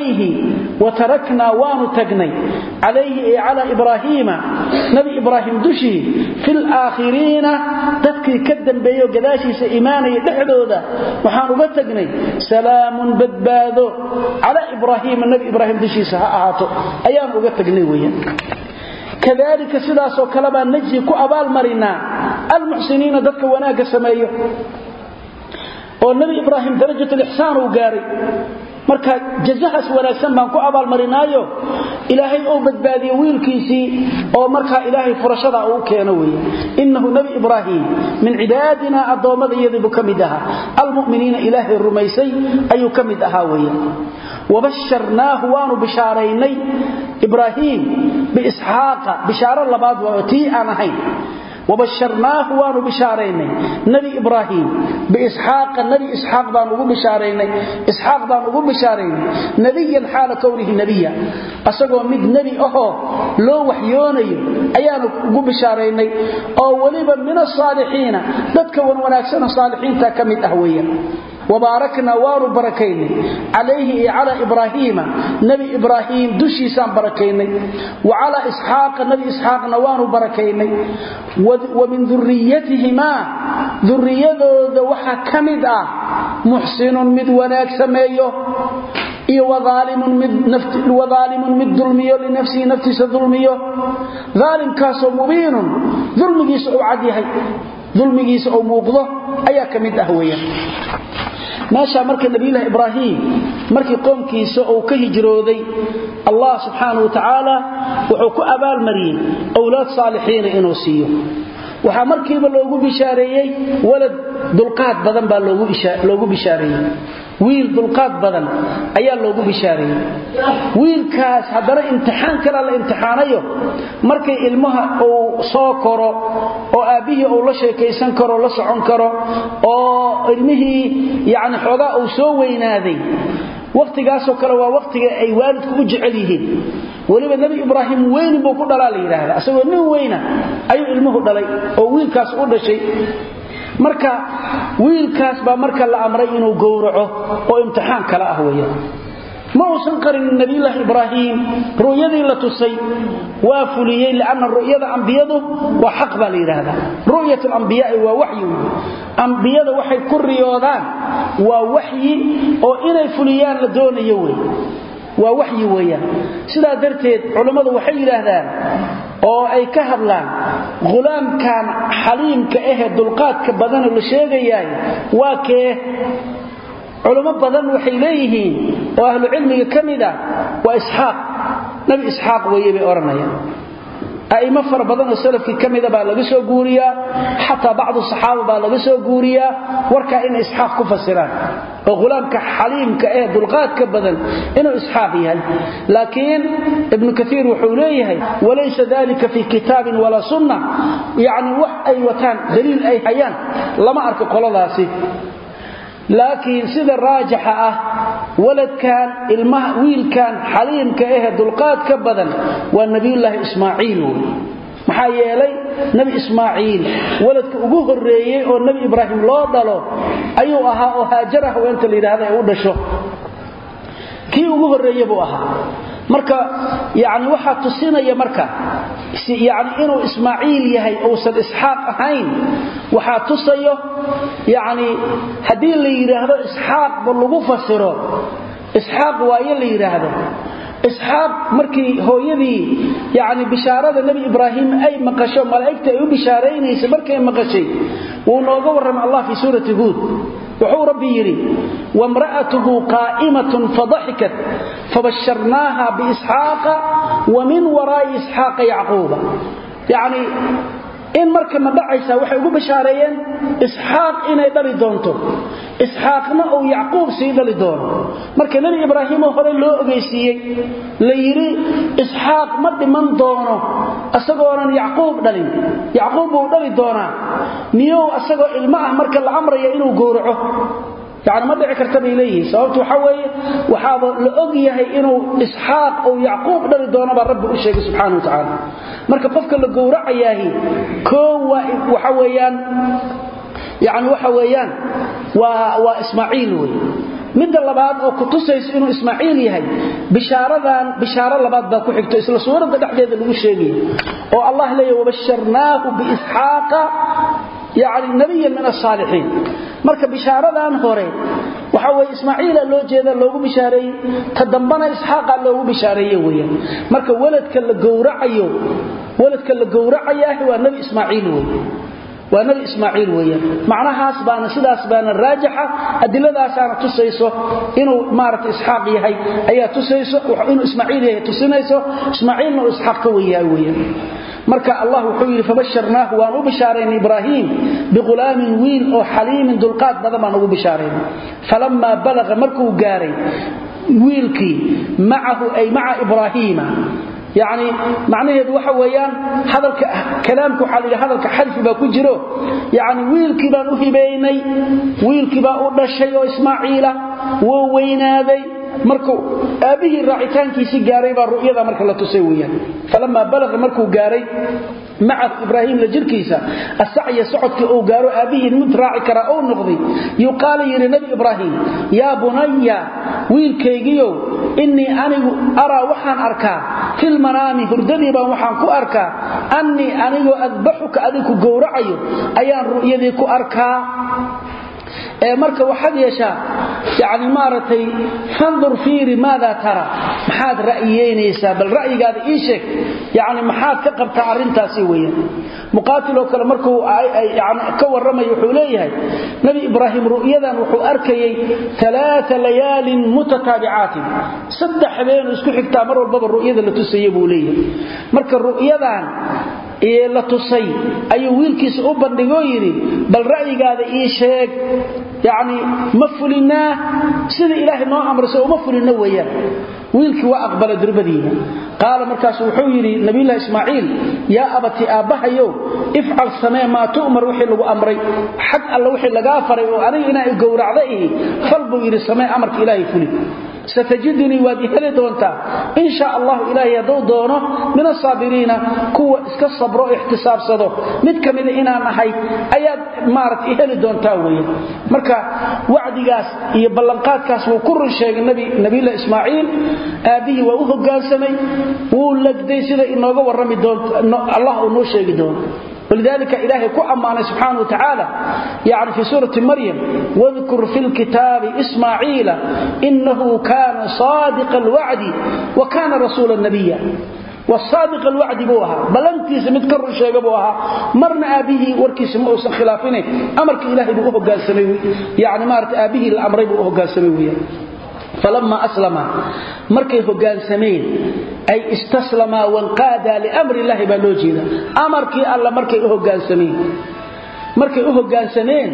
وانتقني عليه على إبراهيم نبي إبراهيم دشي في الآخرين تذكي كدن بيو قداشي سإيماني لحدو ذا وحانو بتقني سلام بدبادو على إبراهيم النبي إبراهيم دشي سهاته أيام بتقني ويا كذلك سداس وكلبا نجزي كأبال مرنا المحسنين ذاتك وناك سمايه والنبي إبراهيم درجة الإحسان وقاري marka jazaas wanaagsan baan ku abaal marinaayo ilaahay oo badbaadiyo wiilkiisii oo marka ilaahay furashada uu keeno weeye innahu nabi ibraahim min cibaadina adoomada yadibu kamidaha almu'minina ilaahay rumaysay ayu kamidaha weeye wabasharnaahu wa nubsharaynay ibraahim biisxaaqa bishara labaad waati anahayn وبشرناه وانو بشاريني نبي إبراهيم بإسحاق النبي إسحاق بانو بشاريني إسحاق بانو بشاريني نبيا حال كونه نبيا أساقوا مد نبي لو وحيوني أيانو بشاريني أو وليبا من الصالحين نتكون وناكسنا صالحين تاكمت أهويا وباركنا وارو بركيني عليه على إبراهيم نبي إبراهيم دشي سام بركيني وعلى إسحاق نبي إسحاق نوانو بركيني ومن ذريتهما ذريته وحا كمد محسن مد وناك سميه وظالم مد ظلميه لنفسه نفسه ظلميه ظالم كاسو مبين ظلميس او عديهي ظلميس او موقده ايا كمد اهويا ماشا marka nabiga ibraahim markii qoomkiisa oo ka hijrooday Allah subhanahu wa ta'ala wuxuu ku abaal mariyay awlaad saalixiin inuu siiyo waxa markiiba loogu bishaareeyay walad dulqaad badan baa loogu bishaareeyay wiil dulqaad badan ayaa loogu bishaareeyay wiilkaas hadana imtixaan kala la imtixaanayo markay ilmaha uu soo koro oo aabihi uu la sheekaysan karo la socon karo oo ilmihi yaani xogaa uu soo weynaaday waqtigaas oo kale waa waqtiga ay waalidku u jecel yihiin waliba nabi ibraahim weyn buu ku dhalaa leeyahay asagoo nin weyna ayuu ilmuhu dhalay oo wiilkaas u dhashay marka wiilkaas baa marka la amray inuu gowraco oo imtixaan kala ah weeyaan ما وسنقر النبي الله إبراهيم رؤية لا تصي وافليه لأن الرؤية أنبياءه وحق بالإرادة رؤية الأنبياء ووحي أنبياء وحي كريودان ووحي وإن فليان لدون يوي ووحي ويا سيدا درتيد علماء وحي لهذان oo ay ka hadlaan gulaamkan xaliimka ah dulqaadka badan oo la sheegayay waa kee culimo badan waxay leeyihiin oo ahlu cilmiga kamida waa isxaaq nabi isxaaq weeyay oranaya أئمة فربضان السلف كمذا بالغ سو غوريا حتى بعض الصحابة بالغ سو غوريا وركا إن إسحاق كفسران وغلام كحليم كأيه دلغات كبدن إنه إسحاقي لكن ابن كثير وحوليه وليس ذلك في كتاب ولا سنة يعني أي وتان دليل أي حيان لما أرك قول الله سي لكن سيد الراجحة ولد كان ويل كان حليم كأيه دلقات كبدا والنبي الله إسماعيل محايلي نبي إسماعيل ولد كأبوه الرئي والنبي إبراهيم الله دلو أيها وهاجره وانت اللي هذا يقول شو كي أبوه الرئي بوها marka yaani waxa tusinaya marka yaani inuu Ismaaciil yahay oo san Isxaaq ahayn waxa tusayo yaani hadii la yiraahdo Isxaaq lagu fasiro Isxaaq waa la yiraahdo Isxaaq markii hooyadii yaani bishaarada Nabi Ibraahim ay maqasho malaa'ikta ay u bishaareynaysa markay maqashay uu nooga waram Allah fi suurati Hud وحو ربي يري وامرأته قائمة فضحكت فبشرناها بإسحاق ومن وراء إسحاق يعقوب يعني إن مركب ما دعيسا waxay ugu bashaarayeen Isxaaq inay dhali doonto Isxaaqna oo Yacquub sii dhali doono marka Nabi Ibraahim hore loo ogeysiyay la yiri Isxaaq ma dhiman doono asagoo Yacquub dhalin Yacquub uu dhali doona niyo asagoo ilmo ah marka la amrayo inuu gooraco يعني ما dhici karta bay leeyihiin sababtu waxa weeye waxa la og yahay inuu Isxaaq oo Yacquub dhali doono ba Rabbi u sheegay subhanahu wa ta'ala marka qofka la gowracayahay koowa waxa weeyaan يعني waxa weeyaan waa Ismaaciil way midda labaad oo ku tusayso inuu Ismaaciil yahay bishaaro labaad baa ku xigto isla suurada dhaxdeeda lagu sheegay oo Allah leeyahay wabasharnaahu bi Isxaaqa يعني نبيا من الصالحين marka bishaaradan hore waxa way Ismaaciil loo jeeda loogu bishaaray tadambana Isxaaq loogu bishaareeyay weeyaan marka waladka la gowracayo waa nabi Ismaaciil weeyaan waa nabi Ismaaciil weeyaan macnahaas baana sidaas baana raajixa adiladaas aan tusayso inuu maartay Isxaaq yahay ayaa tusayso inuu Ismaaciil yahay tusinayso Ismaaciilna Isxaaq ka weeyaan marka Allah wuxuu yiri fabasharnaahu wa nubshaarayn Ibraahim bighulaamin wiil oo xaliim dulqaad badan baan ugu bishaarayn falamma balagha markuu gaaray wiilkii maahu ay maa Ibraahim يعني معناه waxa weeyaan hadalka kalaamku xaliga hadalka xalfi ba ku jiro yani wiilkii baan u hibeynay wiilkii baa u dhashay oo Ismaaciila wuu weynaaday markuu aabihi raacitaankiisi gaaray baa ru'yada marka la tusay weeyaan falamma balagha markuu gaaray maca Ibraahim la jirkiisa as'aya socodkii oo gaaro aabihi mid raaci kara oo noqday yuqaal yiri nabi Ibraahim ya bunayya wiilkaygiyo inni anigu ara waxaan arkaa fil manami hurdadii baan waxaan ku arkaa anni anigu adbahuka adigu gowracayo ayaan ru'yadii ku arkaa marka waxad yeeshaa yaani maaratay fandur fiiri maada tara maxaad ra'yiyeynaysa bal ra'yigaada ii sheeg yaani maxaad ka qabtaa arintaasi weeyaan muqaatil oo kale markuu yaani ka warramay wuxuu leeyahay nabi Ibraahim ru'yadan wuxuu arkayay 3 layaalin mutatabi'at saddex habeen isku xigtaa mar walba ru'yada la tusayay buu leeyahay marka ru'yadan ee la tusay ayuu wiilkiisa u bandhigo yiri bal ra'yigaada ii sheeg yaani mafulina sida ilaahay noo amrayso oo mafulina weeyaan wiilkii waa aqbala dirbadiina qaal markaas wuxuu yiri nabiga Ismaaciil ya abati abahayo ifcal samee ma tu'mar wixii lagu amray xaq alla wixii laga faray oo aniga inay gowracday falbu yiri samee amarka ilaahay fuli satajiduni wadihali doonta insha Allah ilaahi haduu doono min as-sabiriina kuwa iska sabro ihtisaabsado mid kamid inaan ahay ayaad maartay heli doonta weeye marka wacdigaas iyo ballanqaadkaas uu ku run sheegay nabi Ismaaciil aabihi waa u hoggaansamay uu lagday sida inooga warrami doonto Allah uu noo sheegi doono ولذلك إلهي كأمانه سبحانه وتعالى يعني في سورة مريم واذكر في الكتاب إسماعيل إنه كان صادق الوعد وكان رسول النبي والصادق الوعد بوها بلنتي سمتكرر شيء بوها مرنا أبيه وركي سمعوسا خلافينه أمرك إلهي بوه قال سميوي يعني مارت أبيه الأمر بوه قال سميوي فلما أسلم مركي هجان سمين أي استسلم وانقاد لأمر الله بلوجينا أمركي الله مركي هجان سمين مركي هجان سمين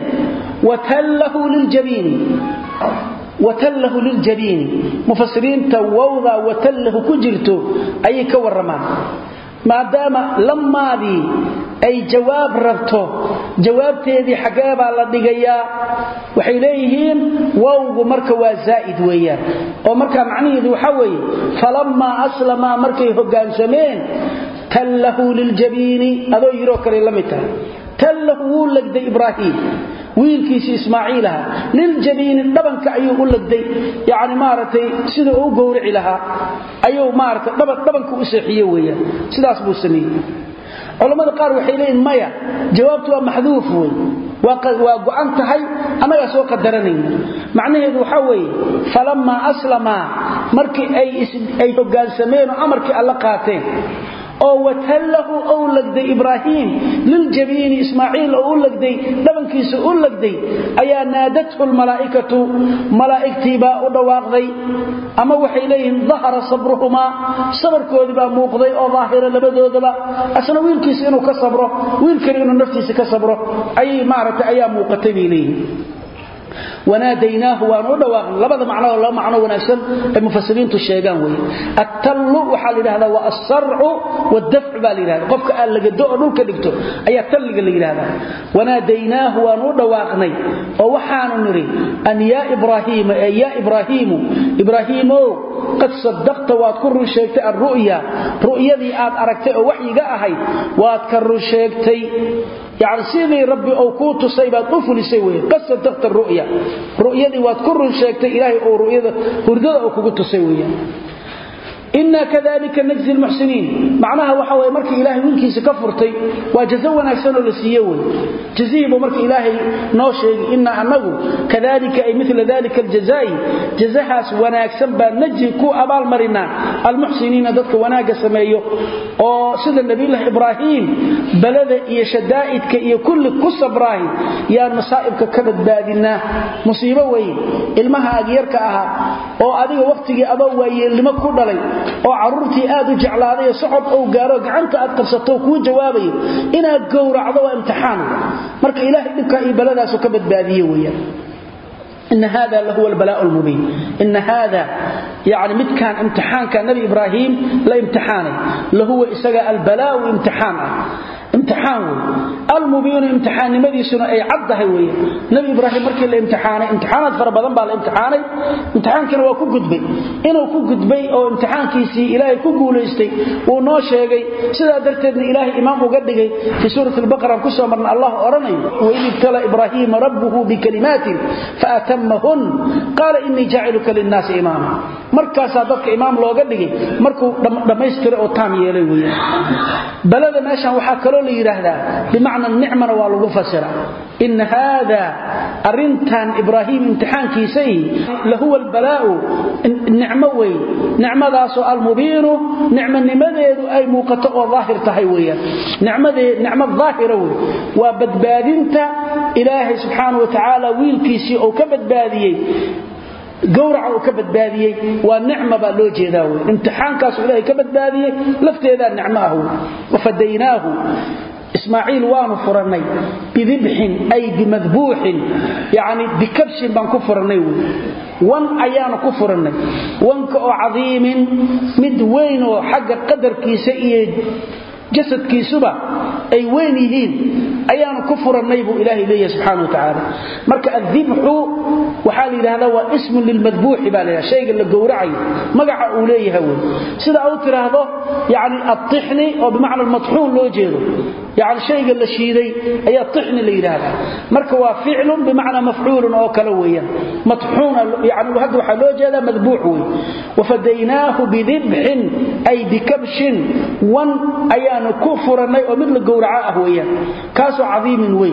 وتله للجبين مفسرين تووضا وتله كجرته أي كورمان ما دام لما دي أي جواب ربطه جوابتي حقابة الله دقيا وحيليهين ووغ مركوا زائد ويا ومركا معنيه ذو حوي فلما أسلم مركي هقان سمين تله للجبين هذا يروكر لمتها تله ولد إبراهيم wiilkiisa Ismaaciilaha lil jabin dhabanka ayuu u lagday yaani maaratay sida uu gowrici lahaa ayuu maaratay dhabanka u seexiyo weeyaan sidaas buu sameeyay culimada qaar waxay leeyeen maya jawaabtu waa maxduuf waa go'an tahay anaga soo qadaranayna macnaheedu waxa weeye falamma aslama markii ay hoggaansameen amarkii alla qaateen oo watallahu oo lagday Ibrahim lil jabin Ismaaciil oo lagday dhabankiisa oo lagday ayaa naadatu malaa'ikatu malaa'iktiba u dhawaaqday ama waxay leeyihiin dhahara sabruhuma sabarkoodi baa muuqday oo daahira labadoodaba asna wiilkiisa inuu ka sabro wiilkana inuu naftiisa ka sabro ay maarata ayaa muuqatay leeyihiin وناديناه ونودوا لبد معنى ولا معنى وناسن المفسرين تشيغان وي التل وحال هذا والصرع والدفع بالله قفك قال لغدو دولك دغتو ايا تلغ ليرادا وناديناه ونودواقني او waxaanu niri an ya ibrahim qad saddaqta wa kun sheegtay ru'yadii aad aragtay oo waxyiga ahay waad ka sheegtay يعني سيدي ربي أو كوتو سيبات طفل سيوي قد صدقت رؤية واتكر شاكت إلهي أو رؤية هردد أو كوتو سيوي إنا كذلك نجزي المحسنين معناها وحوى مركي إلهي وينكي سكفرتي وجزونا أكسنوا لسيوي جزيب ومركي إلهي نوشي إنا أنه كذلك أي مثل ذلك الجزاء جزاها وناكسن نجي كو أبال مرنا المحسنين ذاتك وناك سمايو وسيد النبي الله إبراهيم بلد يشدائدك كل قصة إبراهيم يا المصائبك كبد بادنا مصيبة وي المها أغيرك أها وأذيك وقتك أبوي لما كنا لي oo carruurtii aad u jeclaaday socod oo gaaro gacanta aad qabsato ku jawaabay inaad gowracdo waa imtixaan marka ilaahay dhibka iyo baladaas ka badbaadiyo weeyaan إن هذا له البلاء المبين إن هذا يعني مد كان امتحان كان نبي إبراهيم لا امتحانه لهو إساق البلاء وامتحانه امتحان المبين امتحان مدي سنة أي عبده هو نبي إبراهيم مركي الامتحان امتحانات فربضان بالامتحان امتحان كان هو كقدبي إنه كقدبي أو امتحان كيسي إلهي كقوليستي ونوشيغي سيدا درتدن إلهي إمام وقدقي في سورة البقرة كسوة من الله أرني وإذ ابتلى إبراهيم ربه بكلمات فأتمهن قال إني جاعلك للناس إماما مركا صادق إمام لو قدقي مركو دميستر أو تامي يلي بلد ماشا وحاكرو ليرهدا بمعنى النعمة والله فسرا إن هذا أرنتان إبراهيم امتحان كيسي لهو البلاء النعموي نعمة ذا سؤال مبين نعمة نمذيذ أي موقتق ظاهر تهيوية نعمة ظاهرة وبدبادنت إلهي سبحانه وتعالى ويل كيسي أو كبدباديي قورع وكبدباديي والنعمة بالو جيداوي امتحان كاسو إلهي كبدباديي لفتيذا النعمة وفديناه إسماعيل وانو فرني بذبح أي بمذبوح يعني بكبش بان كفرني وان أيان كفرني وانك عظيم مدوين حق قدر كيسي جسد كيسبا أي وينيهين ayaanu ku furannay buu ilaahay leeyahay subxaanahu wa tacaala marka adibxu waxaa la yidhaahdaa waa ismun lilmadbuuxi baa la yidhahda shayga la gowracayo magaca uu leeyahay wey sida uu tiraahdo yani atixni oo bimacna almadxuun loo jeedo yani shayga la shiiday ayaa tixni la yidhaahdaa marka waa ficlun bimacnaa mafcuulun oo kale weeyaan madxuuna yani hadda waxaa loo jeedaa madbuux wey wafadaynaahu bidibxin ay bikabshin wan ayaanu ku furannay oo mid la gowraca ah weeyaan kaasoo cadiimin weyn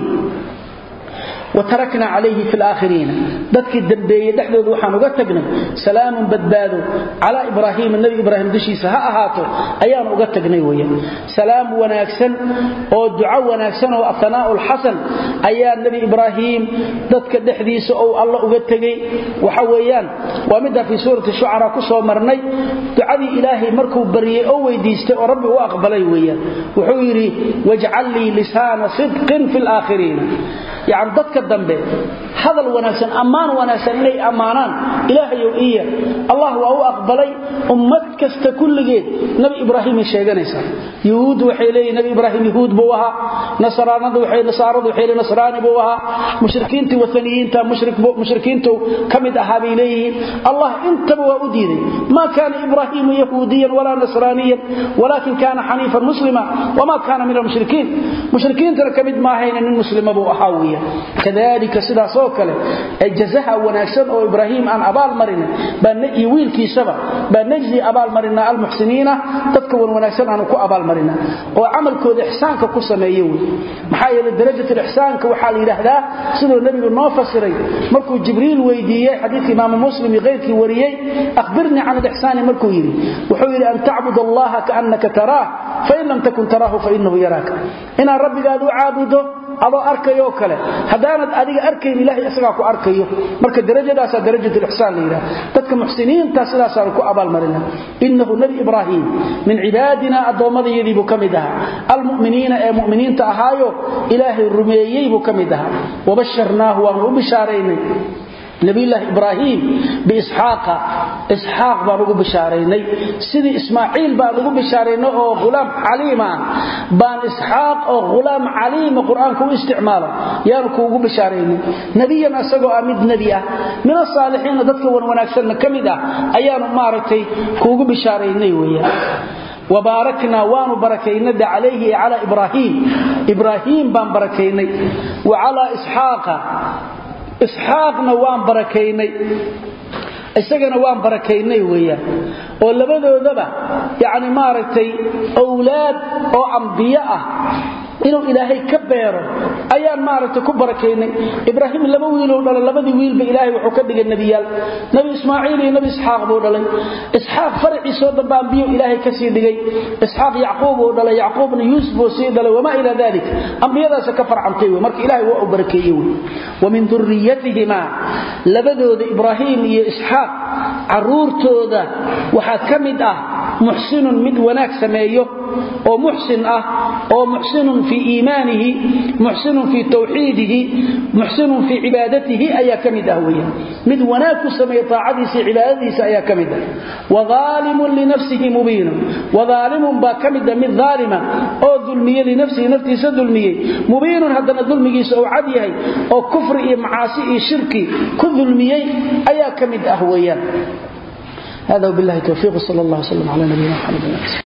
وتركنا عليه في الآخرين ذاتك الدنبي دحدود وحان وقتقنا سلام بدبادو على إبراهيم النبي إبراهيم دشيس هاهاتو أيان وقتقنا ويا سلام وناكسن ودعاء وناكسن والثناء الحسن أيان النبي إبراهيم ذاتك الدحديس أو الله وقتقي وحويان ومدى في سورة الشعراء كسو مرني دعاء إلهي مركو بريه أو ويديست وربي وأقبلي ويا وحويري واجعل لي لسان صدق في الآخرين يعني ضدك الدنبه هذا الوناسن امان وناسن لي امانان الهي وإيه الله هو اقبلي امتك كست كلgeed nabi ibraahim sheeganaysa yahuud waxay leeyihiin nabi ibraahim yahuud buu ahaa nasraanadu waxay nasraani buu ahaa mushrikiinta wathaniyiinta mushrikiintu kamid ahaa bay leeyihiin allah intaba waa u diiday ma kana ibraahim yahuudiyan wala nasraniyan walakin kana hanifan muslima wama kana min al-mushrikiin mushrikiinta kamid ma ahayn in muslima buu ahaa كذلك سدا سوكله الجزاء وناكسن او ابراهيم ان ابال مرنا بان ويلكي سبا بان نجزي ابال مرنا المحسنين تذكر وناكسن ان كو ابال مرنا او عملكود احسانك كو سميهو maxaa yeelay darajada ihsaanka waxa la yiraahdaa sidoo nabigu noo fasiray markuu jibriil weydiiyay xadiis imaam muslim qeyrkii wariyay akhbirni an al-ihsan markuu yiri wuxuu yiri an ta'budu allaha ka'annaka taraah fa in lam takun taraahu fa innahu yaraka ina rabbigaadu caabudo adoo arkayo kale hadaanad adiga arkayn ilaahay isaga ku arkayo marka darajadaas darajada ihsaan leeyahay dadka muxsiniinta sidaas ku abaal marina innahu nabi ibraahim min ibadina adoomadaydi buu kamidaha almu'miniina ee mu'miniinta ahaayo ilaahay rumeeyay buu kamidaha wabasharnaahu wa bishaaraynay نبي الله إبراهيم إسحاق بانوغو بشاريني سيدي إسماعيل بانوغو بشاريني أو غلام عليما بان إسحاق أو غلام عليم القرآن كو استعماله يانكوغو بشاريني نبيا أساقو أمد نبيا من الصالحين ددك ونواكسن كمدا أيان مارتي كوغو بشاريني ويا وباركنا وان بركينا عليه على إبراهيم بان بركيني وعلى إسحاقنا وان بركيني isagana waan barakaynay weeyaan oo labadoodaba yaani maaragtay awlaad oo anbiya ah inuu ilaahay ka beero ayaan maaragtay ku barakaynay ibraahim laba wiil oo dhalay labadii wiilba ilaahay wuxuu ka dhigay nabiyaal nabi ismaaciil iyo nabi isxaaq buu dhalay isxaaq farciisa oo dhanba anbiyo ilaahay ka sii dhigay isxaaq yaqoob oo dhalay yaqoobna yuusuf oo sii dhalay wama ila dalik anbiyadaas ka farcantay marka ilaahay waa u barakeeyay wa min dhurriyyatihima labadooda ibraahim iyo isxaaq caruurtooda waxa kamid ah muhsinun mid wanaag sameeyo oo muhsin ah oo muhsinun fi iimaanihi muhsinun fi tawxiidihi muhsinun fi ibadatihi ayaa kamid ah weeyaan mid wanaag ku sameeyo taacadiisa ibadadiisa ayaa kamid ah wa zalimun li nafsihi mubin wa zalimun ba kamid mid zalima oo dulmiye li nafsihi naftiisa dulmiye mubinun hadana dulmigiisa oo cad yahay oo kufri iyo macaasi iyo shirki ku dulmiye ayaa kamid ah weeyaan هذا وبالله التوفيق صلى الله وسلم على نبينا محمد